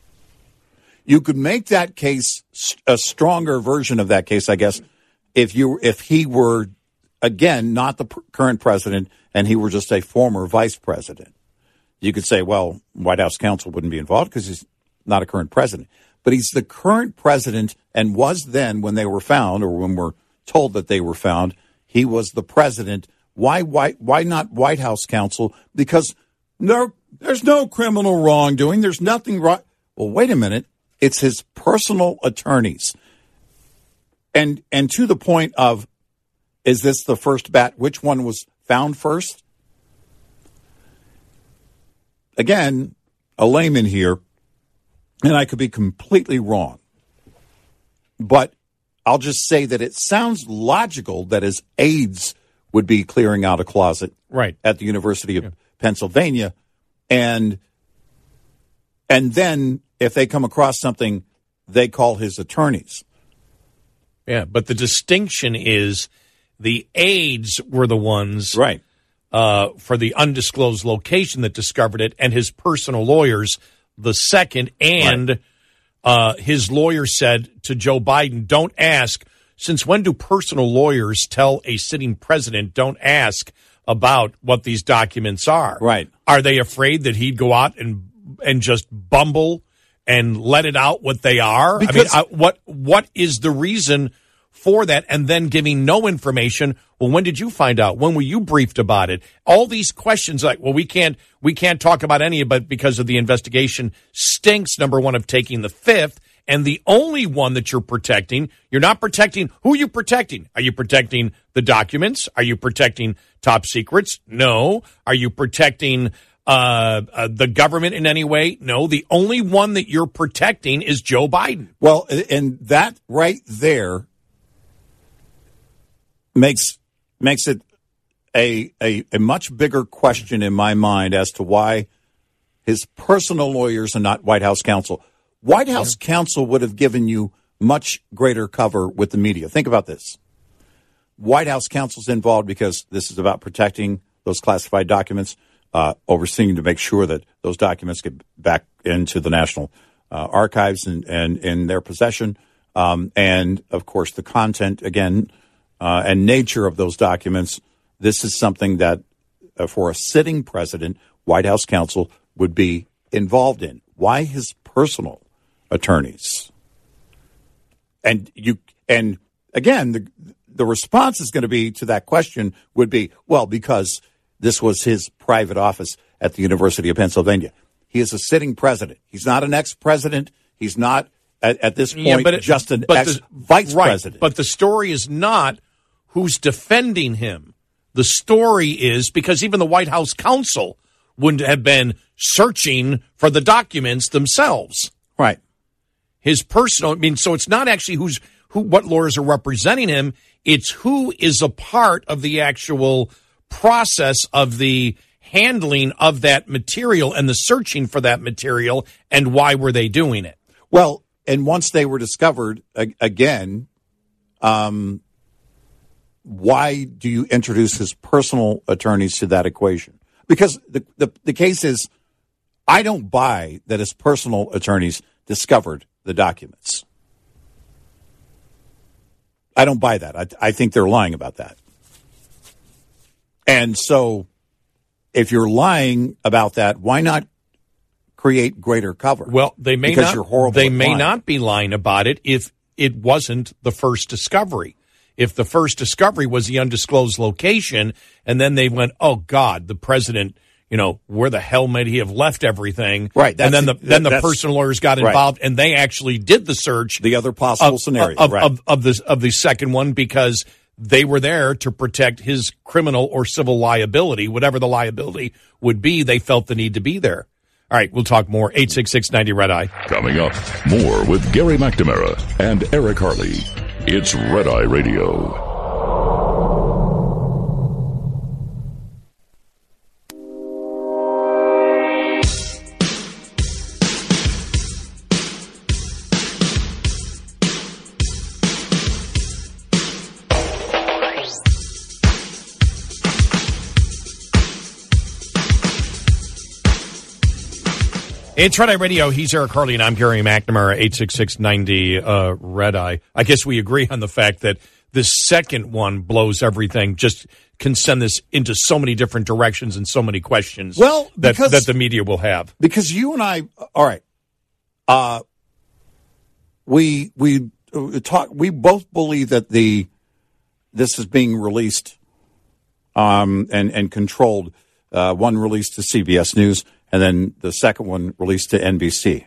You could make that case a stronger version of that case, I guess, if you if he were, again, not the pr- current president and he were just a former vice president. You could say, well, White House counsel wouldn't be involved because he's not a current president. But he's the current president and was then when they were found, or when we're told that they were found, he was the president. Why why, why not White House counsel? Because no, there's no criminal wrongdoing. There's nothing wrong. Well, wait a minute. It's his personal attorneys. And and to the point of, is this the first bat? Which one was found first? Again, a layman here, and I could be completely wrong. But I'll just say that it sounds logical that his aides would be clearing out a closet right. at the University of yeah. Pennsylvania. And and then if they come across something, they call his attorneys. Yeah, but the distinction is the aides were the ones right. uh, for the undisclosed location that discovered it, and his personal lawyers the second. And right. uh, his lawyer said to Joe Biden, don't ask. Since when do personal lawyers tell a sitting president, don't ask about what these documents are? Right. Are they afraid that he'd go out and and just bumble and let it out what they are? Because, I mean, I, what what is the reason for that? And then giving no information. Well, when did you find out? When were you briefed about it? All these questions, like, well, we can't we can't talk about any of it because of the investigation. Stinks. Number one, of taking the fifth. And the only one that you're protecting, you're not protecting. Who are you protecting? Are you protecting the documents? Are you protecting top secrets? No. Are you protecting uh, uh, the government in any way? No. The only one that you're protecting is Joe Biden. Well, and that right there makes makes it a, a a much bigger question in my mind as to why his personal lawyers and not White House counsel. White House yeah. counsel would have given you much greater cover with the media. Think about this. White House counsel's involved because this is about protecting those classified documents, uh, overseeing to make sure that those documents get back into the National uh, Archives and, and in their possession. Um, and, of course, the content, again, uh, and nature of those documents. This is something that, uh, for a sitting president, White House counsel would be involved in. Why his personal attorneys? And you, and again, the the response is going to be to that question would be, well, because this was his private office at the University of Pennsylvania. He is a sitting president. He's not an ex-president. He's not at, at this point yeah, but it, just an but ex-vice the, right, president. But the story is not who's defending him. The story is because even the White House counsel wouldn't have been searching for the documents themselves. Right. His personal, I mean, so it's not actually who's who, what lawyers are representing him. It's who is a part of the actual process of the handling of that material and the searching for that material, and why were they doing it? Well, and once they were discovered, again, um, why do you introduce his personal attorneys to that equation? Because the, the, the case is, I don't buy that his personal attorneys discovered the documents. I don't buy that. I, I think they're lying about that. And so if you're lying about that, why not create greater cover? Well, they may because not, you're horrible they at may lying. not be lying about it if it wasn't the first discovery. If the first discovery was the undisclosed location, and then they went, oh, God, the president, you know, where the hell might he have left everything? Right. And then the that, then the personal lawyers got involved, right. and they actually did the search. The other possible of, scenario. Of, right. of, of, the, of the second one, because they were there to protect his criminal or civil liability. Whatever the liability would be, they felt the need to be there. All right, we'll talk more. eight six six, ninety, Red Eye. Coming up, more with Gary McNamara and Eric Harley. It's Red Eye Radio. It's Red Eye Radio. He's Eric Harley, and I'm Gary McNamara, eight six six, ninety, uh, Red Eye. I guess we agree on the fact that this second one blows everything, just can send this into so many different directions and so many questions well, that, because, that the media will have. Because you and I, all right, uh, we we talk. We both believe that the this is being released um, and and controlled. Uh, one released to C B S News, and then the second one released to N B C.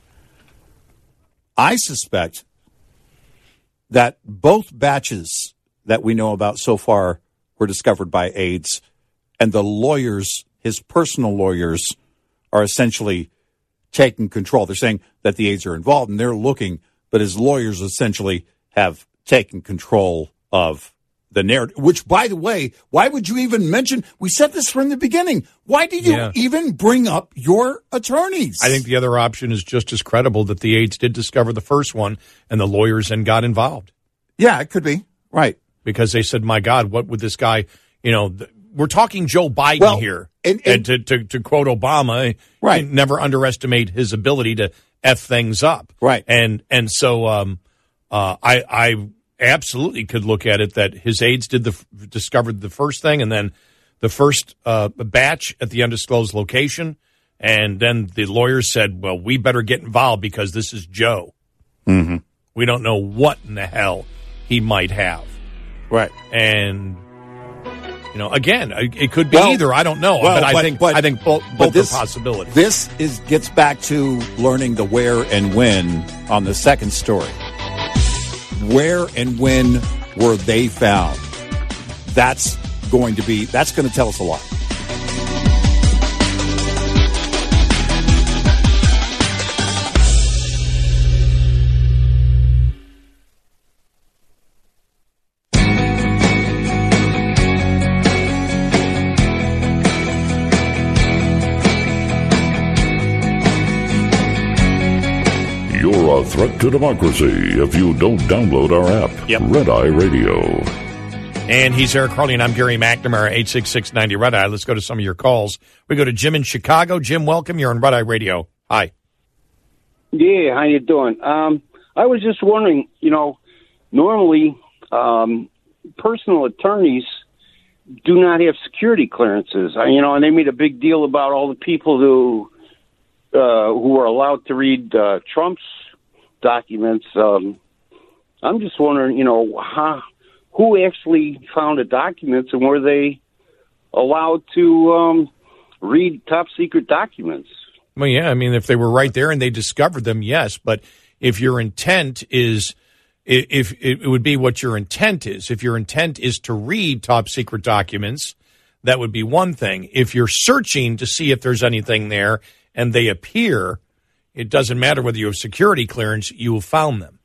I suspect that both batches that we know about so far were discovered by aides, and the lawyers, his personal lawyers, are essentially taking control. They're saying that the aides are involved, and they're looking, but his lawyers essentially have taken control of the narrative, which, by the way, why would you even mention? We said this from the beginning. Why did you yeah. even bring up your attorneys? I think the other option is just as credible, that the aides did discover the first one and the lawyers then got involved. Yeah, it could be. Right. Because they said, my God, what would this guy, you know, th- we're talking Joe Biden well, here. And, and, and to, to, to quote Obama, right. never underestimate his ability to F things up. Right. And, and so um, uh, I, I, absolutely could look at it that his aides did the discovered the first thing, and then the first uh, batch at the undisclosed location, and then the lawyers said, well, we better get involved because this is Joe. Mm-hmm. We don't know what in the hell he might have. Right. And, you know, again, it could be well, either. I don't know. Well, but, I but, think but, I think both, both this, are possibilities. This is gets back to learning the where and when on the second story. Where and when were they found? That's going to be, that's going to tell us a lot. You're a threat to democracy if you don't download our app, yep. Red Eye Radio. And he's Eric Harley, and I'm Gary McNamara, eight six six, ninety Red Eye. Let's go to some of your calls. We go to Jim in Chicago. Jim, welcome. You're on Red Eye Radio. Hi. Yeah, how you doing? Um, I was just wondering, you know, normally um, personal attorneys do not have security clearances, uh, you know, and they made a big deal about all the people who uh, who are allowed to read uh, Trump's documents. Um, I'm just wondering, you know, how, who actually found the documents and were they allowed to um, read top secret documents? Well, yeah, I mean, if they were right there and they discovered them, yes. But if your intent is, if it would be what your intent is, if your intent is to read top secret documents, that would be one thing. If you're searching to see if there's anything there and they appear, it doesn't matter whether you have security clearance, you have found them.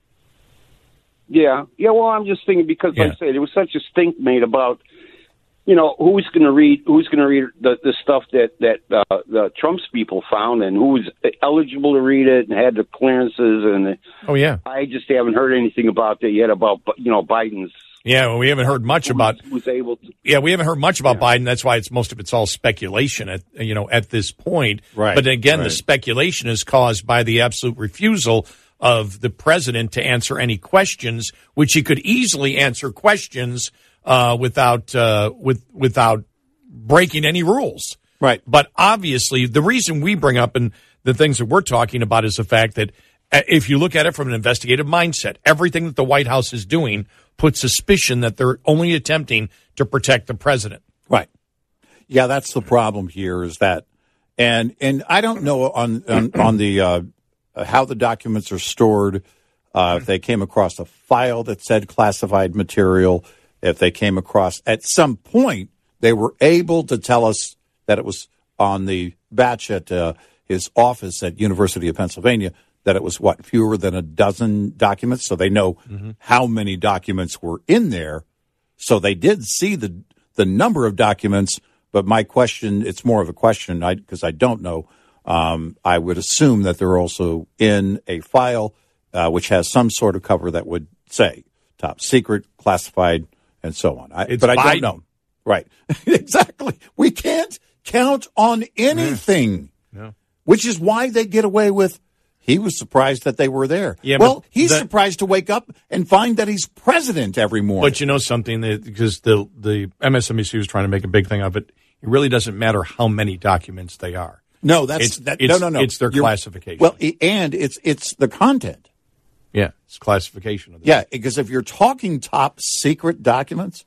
Yeah, yeah. Well, I'm just thinking because, Yeah. like I say, there was such a stink made about, you know, who's going to read who's going to read the, the stuff that that uh, the Trump's people found, and who was eligible to read it and had the clearances. And Oh, yeah. I just haven't heard anything about that yet about you know Biden's. Yeah, well, we haven't heard much about. Who's able to? Yeah, we haven't heard much about Biden. That's why it's most of it's all speculation at you know at this point. Right, But again, right. the speculation is caused by the absolute refusal of the president to answer any questions, which he could easily answer questions uh, without uh, with without breaking any rules. Right. But obviously, the reason we bring up and the things that we're talking about is the fact that uh, if you look at it from an investigative mindset, everything that the White House is doing puts suspicion that they're only attempting to protect the president. Right. Yeah, that's the problem here is that, and and I don't know on on, on the uh, how the documents are stored, uh, if they came across a file that said classified material, if they came across, at some point, they were able to tell us that it was on the batch at uh, his office at University of Pennsylvania, that it was, what, fewer than a dozen documents? So they know Mm-hmm. how many documents were in there. So they did see the the number of documents, but my question, it's more of a question because I, I don't know. Um, I would assume that they're also in a file uh, which has some sort of cover that would say top secret, classified, and so on. I, It's but I Biden. don't know. Right. Exactly. We can't count on anything, No. which is why they get away with, he was surprised that they were there. Yeah, well, but he's that- surprised to wake up and find that he's president every morning. But you know something, that, because the, the M S N B C was trying to make a big thing of it, it really doesn't matter how many documents they are. No, that's It's- that, it's- no, no, no. it's their You're- classification. Well, i- and it's it's the content. Yeah, it's classification of the Yeah, because if you're talking top secret documents,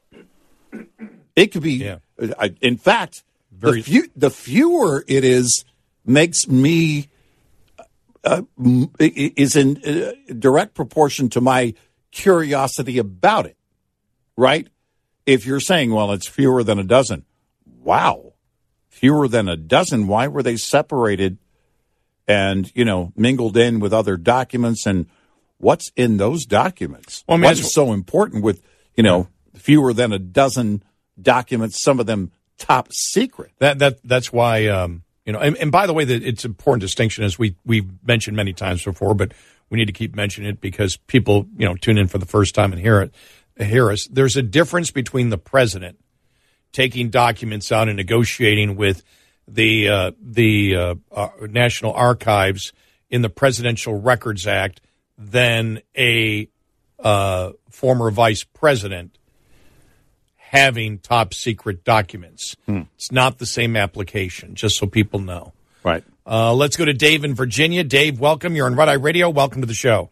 it could be. Yeah. uh, I- in fact, Very- the, few, the fewer it is, makes me uh, m- i- i- is in uh, direct proportion to my curiosity about it. Right? If you're saying, well, it's fewer than a dozen, wow, fewer than a dozen. Why were they separated and you know mingled in with other documents and what's in those documents? Well, I mean, Why it's- is so important with, you know, fewer than a dozen documents, some of them top secret? That that that's why um, you know. And, and by the way, that it's an important distinction, as we we've mentioned many times before, but we need to keep mentioning it because people you know tune in for the first time and hear it, hear us. There's a difference between the president taking documents out and negotiating with the uh, the uh, uh, National Archives in the Presidential Records Act than a uh, former vice president having top secret documents. Hmm. It's not the same application, just so people know. Right. Uh, let's go to Dave in Virginia. Dave, welcome. You're on Red Eye Radio. Welcome to the show.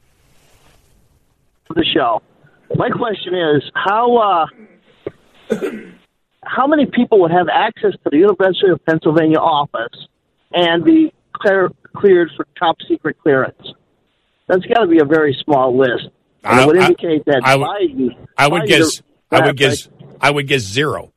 For the show. My question is, how uh, how many people would have access to the University of Pennsylvania office and be clear, cleared for top secret clearance? That's got to be a very small list. And I- it would I- indicate that I would- Biden. I would Biden- guess. I would Yeah, guess. I would guess zero.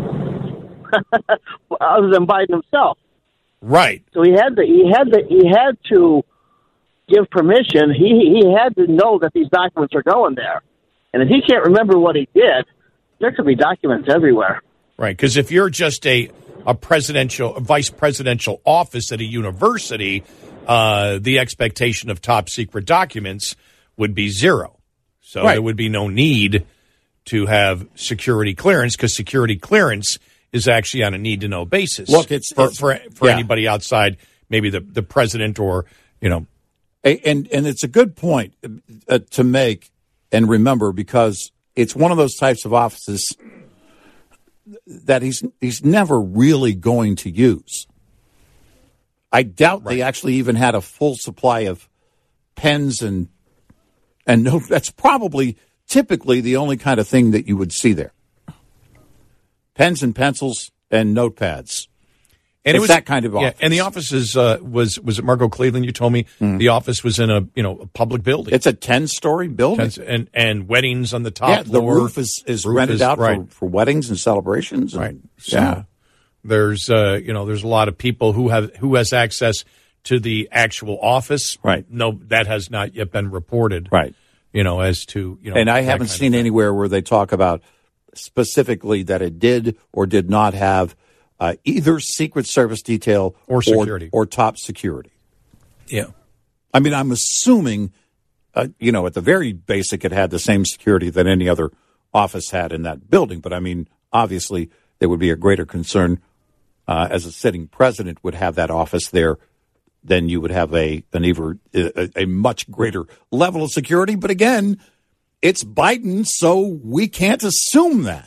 other than Biden himself. Right. So he had to. He had to. He had to give permission. He he had to know that these documents are going there. And if he can't remember what he did, there could be documents everywhere. Right, because if you're just a, a presidential, a vice presidential office at a university, uh, the expectation of top secret documents would be zero. So Right. there would be no need to have security clearance, because security clearance is actually on a need-to-know basis. Look, it's for it's, for, for yeah. anybody outside, maybe the, the president or, you know. And, and it's a good point uh, to make and remember, because it's one of those types of offices that he's he's never really going to use. I doubt right. they actually even had a full supply of pens and and no. That's probably typically the only kind of thing that you would see there: pens and pencils and notepads. And it's it was that kind of office. Yeah, and the office is uh, was was it Margot Cleveland? You told me mm. the office was in a you know a public building. It's a ten story building, ten, and and weddings on the top. Yeah, the floor. roof is is roof rented is, out right. for, for weddings and celebrations. And, right. So yeah. There's uh, you know there's a lot of people who have who has access to the actual office. Right. No, that has not yet been reported. Right. You know, as to you know. And I haven't seen anywhere where they talk about specifically that it did or did not have uh, either Secret Service detail or security or, or top security. Yeah. I mean, I'm assuming, uh, you know, at the very basic, it had the same security that any other office had in that building. But I mean, obviously, there would be a greater concern uh, as a sitting president would have that office there. Then you would have a an even a, a much greater level of security. But again, it's Biden, so we can't assume that.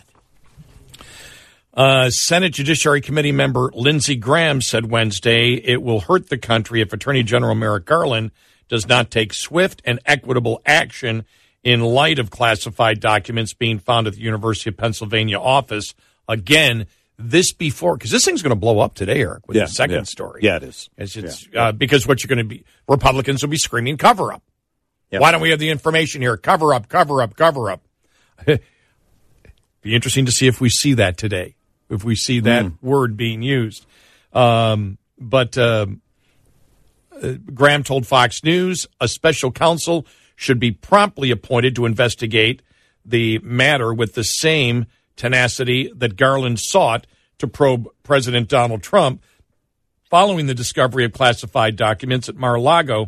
Uh, Senate Judiciary Committee member Lindsey Graham said Wednesday it will hurt the country if Attorney General Merrick Garland does not take swift and equitable action in light of classified documents being found at the University of Pennsylvania office. Again, this before, because this thing's going to blow up today, Eric, with yeah, the second yeah. story. Yeah, it is. It's, it's, yeah. uh, because what you're going to be, Republicans will be screaming cover up. Yep. Why don't we have the information here? Cover up, cover up, cover up. Be interesting to see if we see that today, if we see that mm. word being used. Um, but uh, uh, Graham told Fox News a special counsel should be promptly appointed to investigate the matter with the same tenacity that Garland sought to probe President Donald Trump following the discovery of classified documents at Mar-a-Lago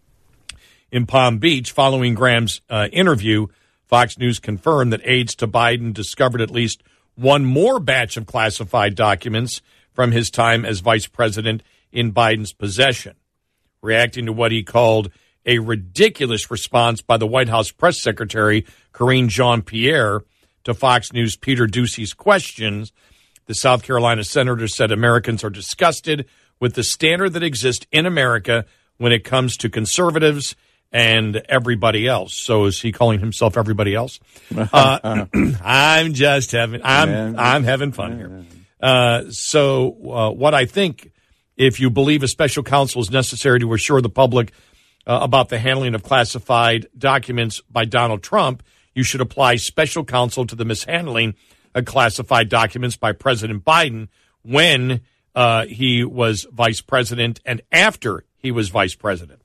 in Palm Beach. Following Graham's uh, interview, Fox News confirmed that aides to Biden discovered at least one more batch of classified documents from his time as vice president in Biden's possession. Reacting to what he called a ridiculous response by the White House press secretary, Karine Jean-Pierre, to Fox News' Peter Doocy's questions, the South Carolina senator said Americans are disgusted with the standard that exists in America when it comes to conservatives and everybody else. So is he calling himself everybody else? Uh, I'm just having I'm Man. I'm having fun here. Uh, so uh, what I think, if you believe a special counsel is necessary to assure the public uh, about the handling of classified documents by Donald Trump, you should apply special counsel to the mishandling of classified documents by President Biden when uh, he was vice president and after he was vice president.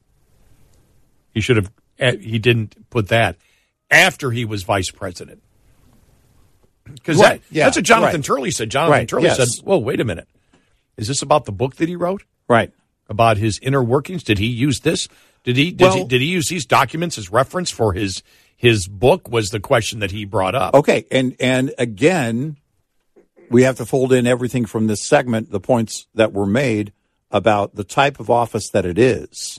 He should have, he didn't put that, after he was vice president. Because right. that, yeah. that's what Jonathan right. Turley said. Jonathan right. Turley yes. said, whoa, wait a minute. Is this about the book that he wrote? Right. About his inner workings? Did he use this? Did he did, well, he, did he use these documents as reference for his his book, was the question that he brought up. Okay, and and again, we have to fold in everything from this segment, the points that were made about the type of office that it is.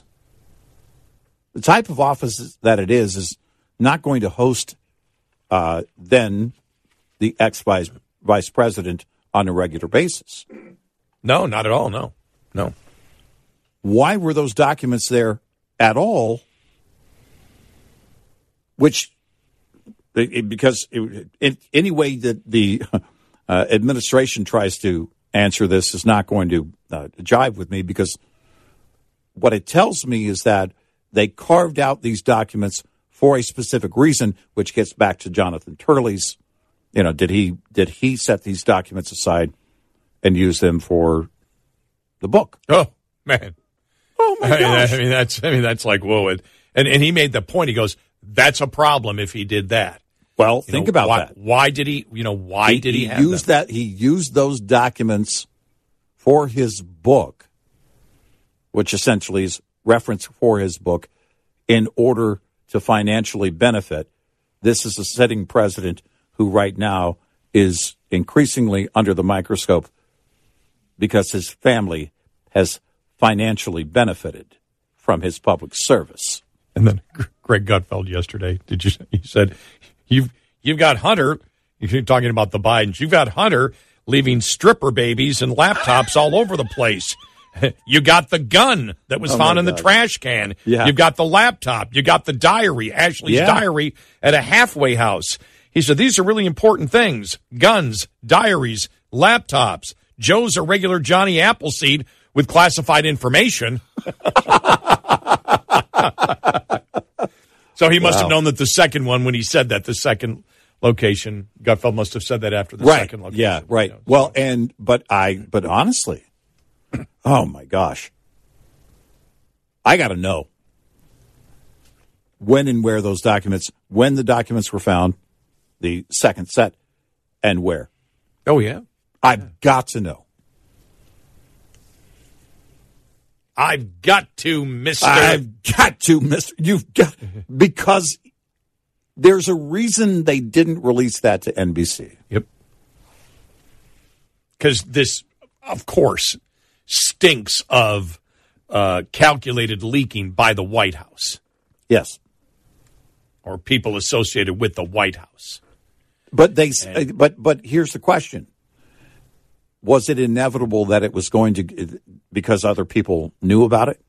The type of office that it is is not going to host uh, then the ex-vice vice president on a regular basis. No, not at all, no. No. Why were those documents there at all? Which, it, because it, it, any way that the uh, administration tries to answer this is not going to uh, jive with me, because what it tells me is that they carved out these documents for a specific reason, which gets back to Jonathan Turley's. You know, did he did he set these documents aside and use them for the book? Oh man! Oh my gosh! I mean, that's I mean that's like whoa! And and he made the point. He goes, "That's a problem if he did that." Well, you think know, about why, that. Why did he? You know, why he, did he, he have use them? that? He used those documents for his book, which essentially is reference for his book, in order to financially benefit. This is a sitting president who right now is increasingly under the microscope because his family has financially benefited from his public service. And then Greg Gutfeld yesterday, did you? He said, "You've you've got Hunter. You're talking about the Bidens. You've got Hunter leaving stripper babies and laptops all over the place. You got the gun that was oh found in God. the trash can. Yeah. You've got the laptop. You got the diary, Ashley's yeah. diary at a halfway house." He said, "These are really important things: guns, diaries, laptops. Joe's a regular Johnny Appleseed with classified information." So he must wow. have known that the second one, when he said that, the second location, Gutfeld must have said that after the right. second location. Yeah, right. You know, well, so. and but I, but honestly, oh my gosh, I got to know when and where those documents, when the documents were found, the second set, and where. Oh yeah, I've got to know. I've got to, Mister I've got to, Mister You've got, because there's a reason they didn't release that to N B C. Yep. Because this, of course, stinks of uh, calculated leaking by the White House. Yes. Or people associated with the White House. But they, and, but but here's the question. Was it inevitable that it was going to, because other people knew about it?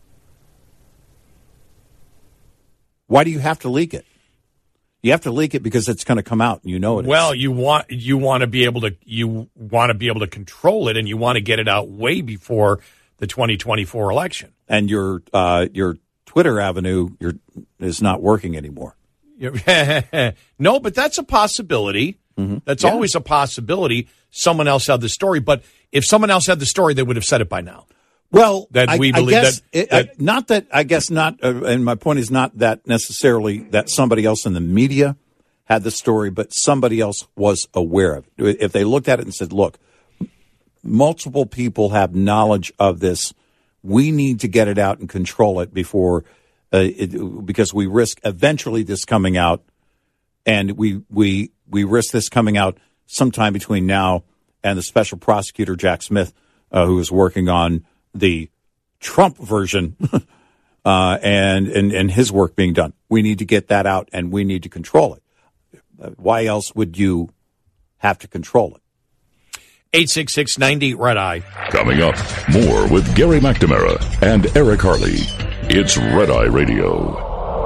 Why do you have to leak it? You have to leak it because it's going to come out, and you know it. Well, is. you want you want to be able to you want to be able to control it, and you want to get it out way before the twenty twenty-four election. And your uh, your Twitter avenue your, is not working anymore. No, but that's a possibility. Mm-hmm. That's yeah. always a possibility. Someone else had the story, but if someone else had the story, they would have said it by now. Well, that I, we I believe guess that, it, that I, not that I guess not, uh, and my point is not that necessarily that somebody else in the media had the story, but somebody else was aware of it. If they looked at it and said, "Look, multiple people have knowledge of this. We need to get it out and control it before, uh, it, because we risk eventually this coming out, and we we we risk this coming out sometime between now and the special prosecutor Jack Smith, uh, who is working on the Trump version, uh, and, and, and his work being done. We need to get that out, and we need to control it. Uh, why else would you have to control it? eight six six, ninety, Red Eye. Coming up, more with Gary McNamara and Eric Harley. It's Red Eye Radio.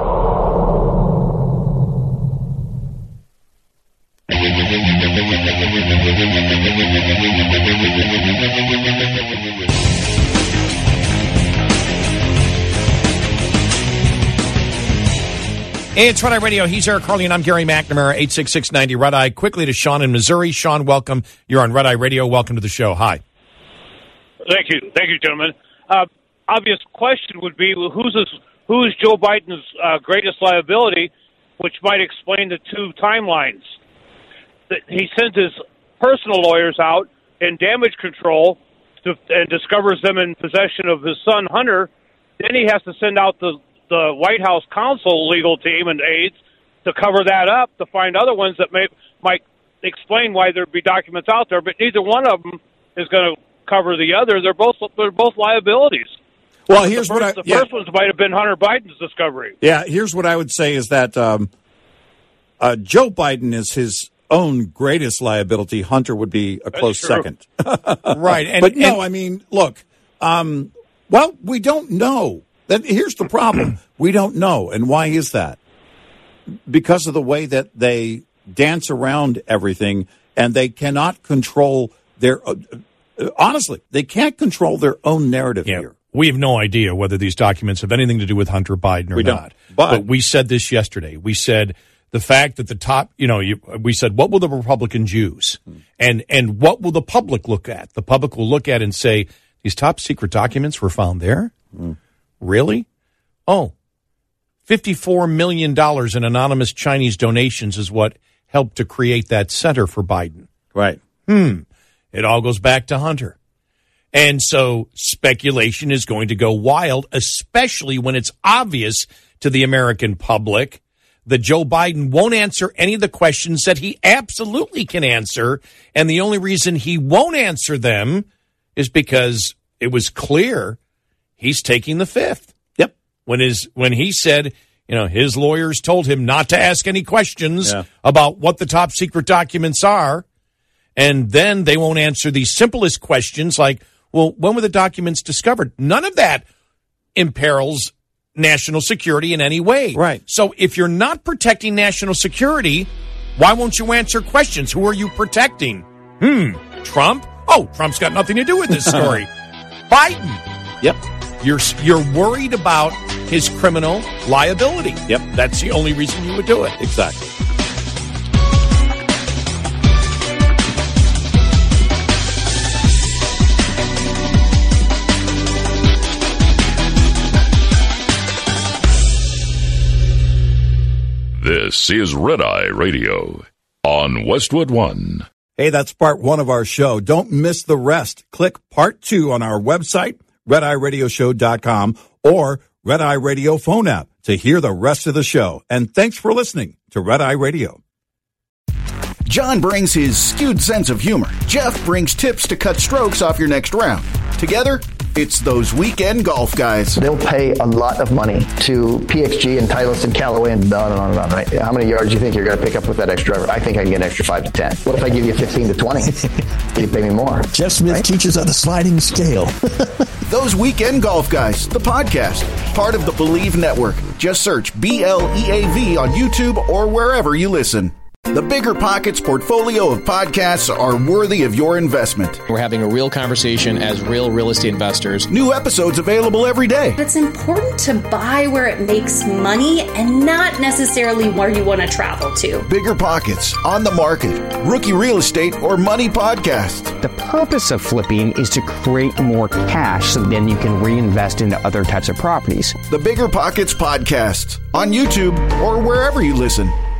Hey, it's Red Eye Radio. He's Eric Harley, and I'm Gary McNamara, eight six six, ninety, Red Eye. Quickly to Sean in Missouri. Sean, welcome. You're on Red Eye Radio. Welcome to the show. Hi. Thank you. Thank you, gentlemen. Uh, obvious question would be, well, who's this, who is Joe Biden's uh, greatest liability, which might explain the two timelines. That he sends his personal lawyers out in damage control to, and discovers them in possession of his son, Hunter. Then he has to send out the the White House counsel legal team and aides to cover that up, to find other ones that may might explain why there'd be documents out there, but neither one of them is going to cover the other. They're both they're both liabilities. Well, here's the first, what I, the yeah. first ones might have been Hunter Biden's discovery. Yeah, here's what I would say is that um, uh, Joe Biden is his own greatest liability. Hunter would be a close second. Right. And, but no, and, I mean, look, um, well, we don't know. That, here's the problem. We don't know. And why is that? Because of the way that they dance around everything, and they cannot control their, uh, honestly, they can't control their own narrative yeah, here. We have no idea whether these documents have anything to do with Hunter Biden or we not. Don't. But, but we said this yesterday. We said the fact that the top, you know, you, we said, what will the Republicans use? Hmm. And, and what will the public look at? The public will look at and say, these top secret documents were found there? Hmm. Really? Oh, fifty-four million dollars in anonymous Chinese donations is what helped to create that center for Biden. Right. Hmm. It all goes back to Hunter. And so speculation is going to go wild, especially when it's obvious to the American public that Joe Biden won't answer any of the questions that he absolutely can answer. And the only reason he won't answer them is because it was clear he's taking the fifth. Yep. When his when he said, you know, his lawyers told him not to ask any questions Yeah. about what the top secret documents are. And then they won't answer the simplest questions like, well, when were the documents discovered? None of that imperils national security in any way. Right. So if you're not protecting national security, why won't you answer questions? Who are you protecting? Hmm, Trump? Oh, Trump's got nothing to do with this story. Biden. Yep. You're you're worried about his criminal liability. Yep. That's the only reason you would do it. Exactly. This is Red Eye Radio on Westwood One. Hey, that's part one of our show. Don't miss the rest. Click part two on our website, red eye radio show dot com, or Red Eye Radio phone app to hear the rest of the show. And thanks for listening to Red Eye Radio. John brings his skewed sense of humor. Jeff brings tips to cut strokes off your next round. Together, it's those weekend golf guys. They'll pay a lot of money to P X G and Titleist and Callaway and on and on and on, right? How many yards do you think you're going to pick up with that extra driver? I think I can get an extra five to ten. What if I give you fifteen to twenty? You pay me more. Jeff Smith right? teaches on a sliding scale. Those Weekend Golf Guys, the podcast, part of the Believe Network. Just search B L E A V on YouTube or wherever you listen. The Bigger Pockets portfolio of podcasts are worthy of your investment. We're having a real conversation as real real estate investors. New episodes available every day. It's important to buy where it makes money and not necessarily where you want to travel to. Bigger Pockets, On the Market, Rookie Real Estate, or Money Podcast. The purpose of flipping is to create more cash so then you can reinvest into other types of properties. The Bigger Pockets Podcast on YouTube or wherever you listen.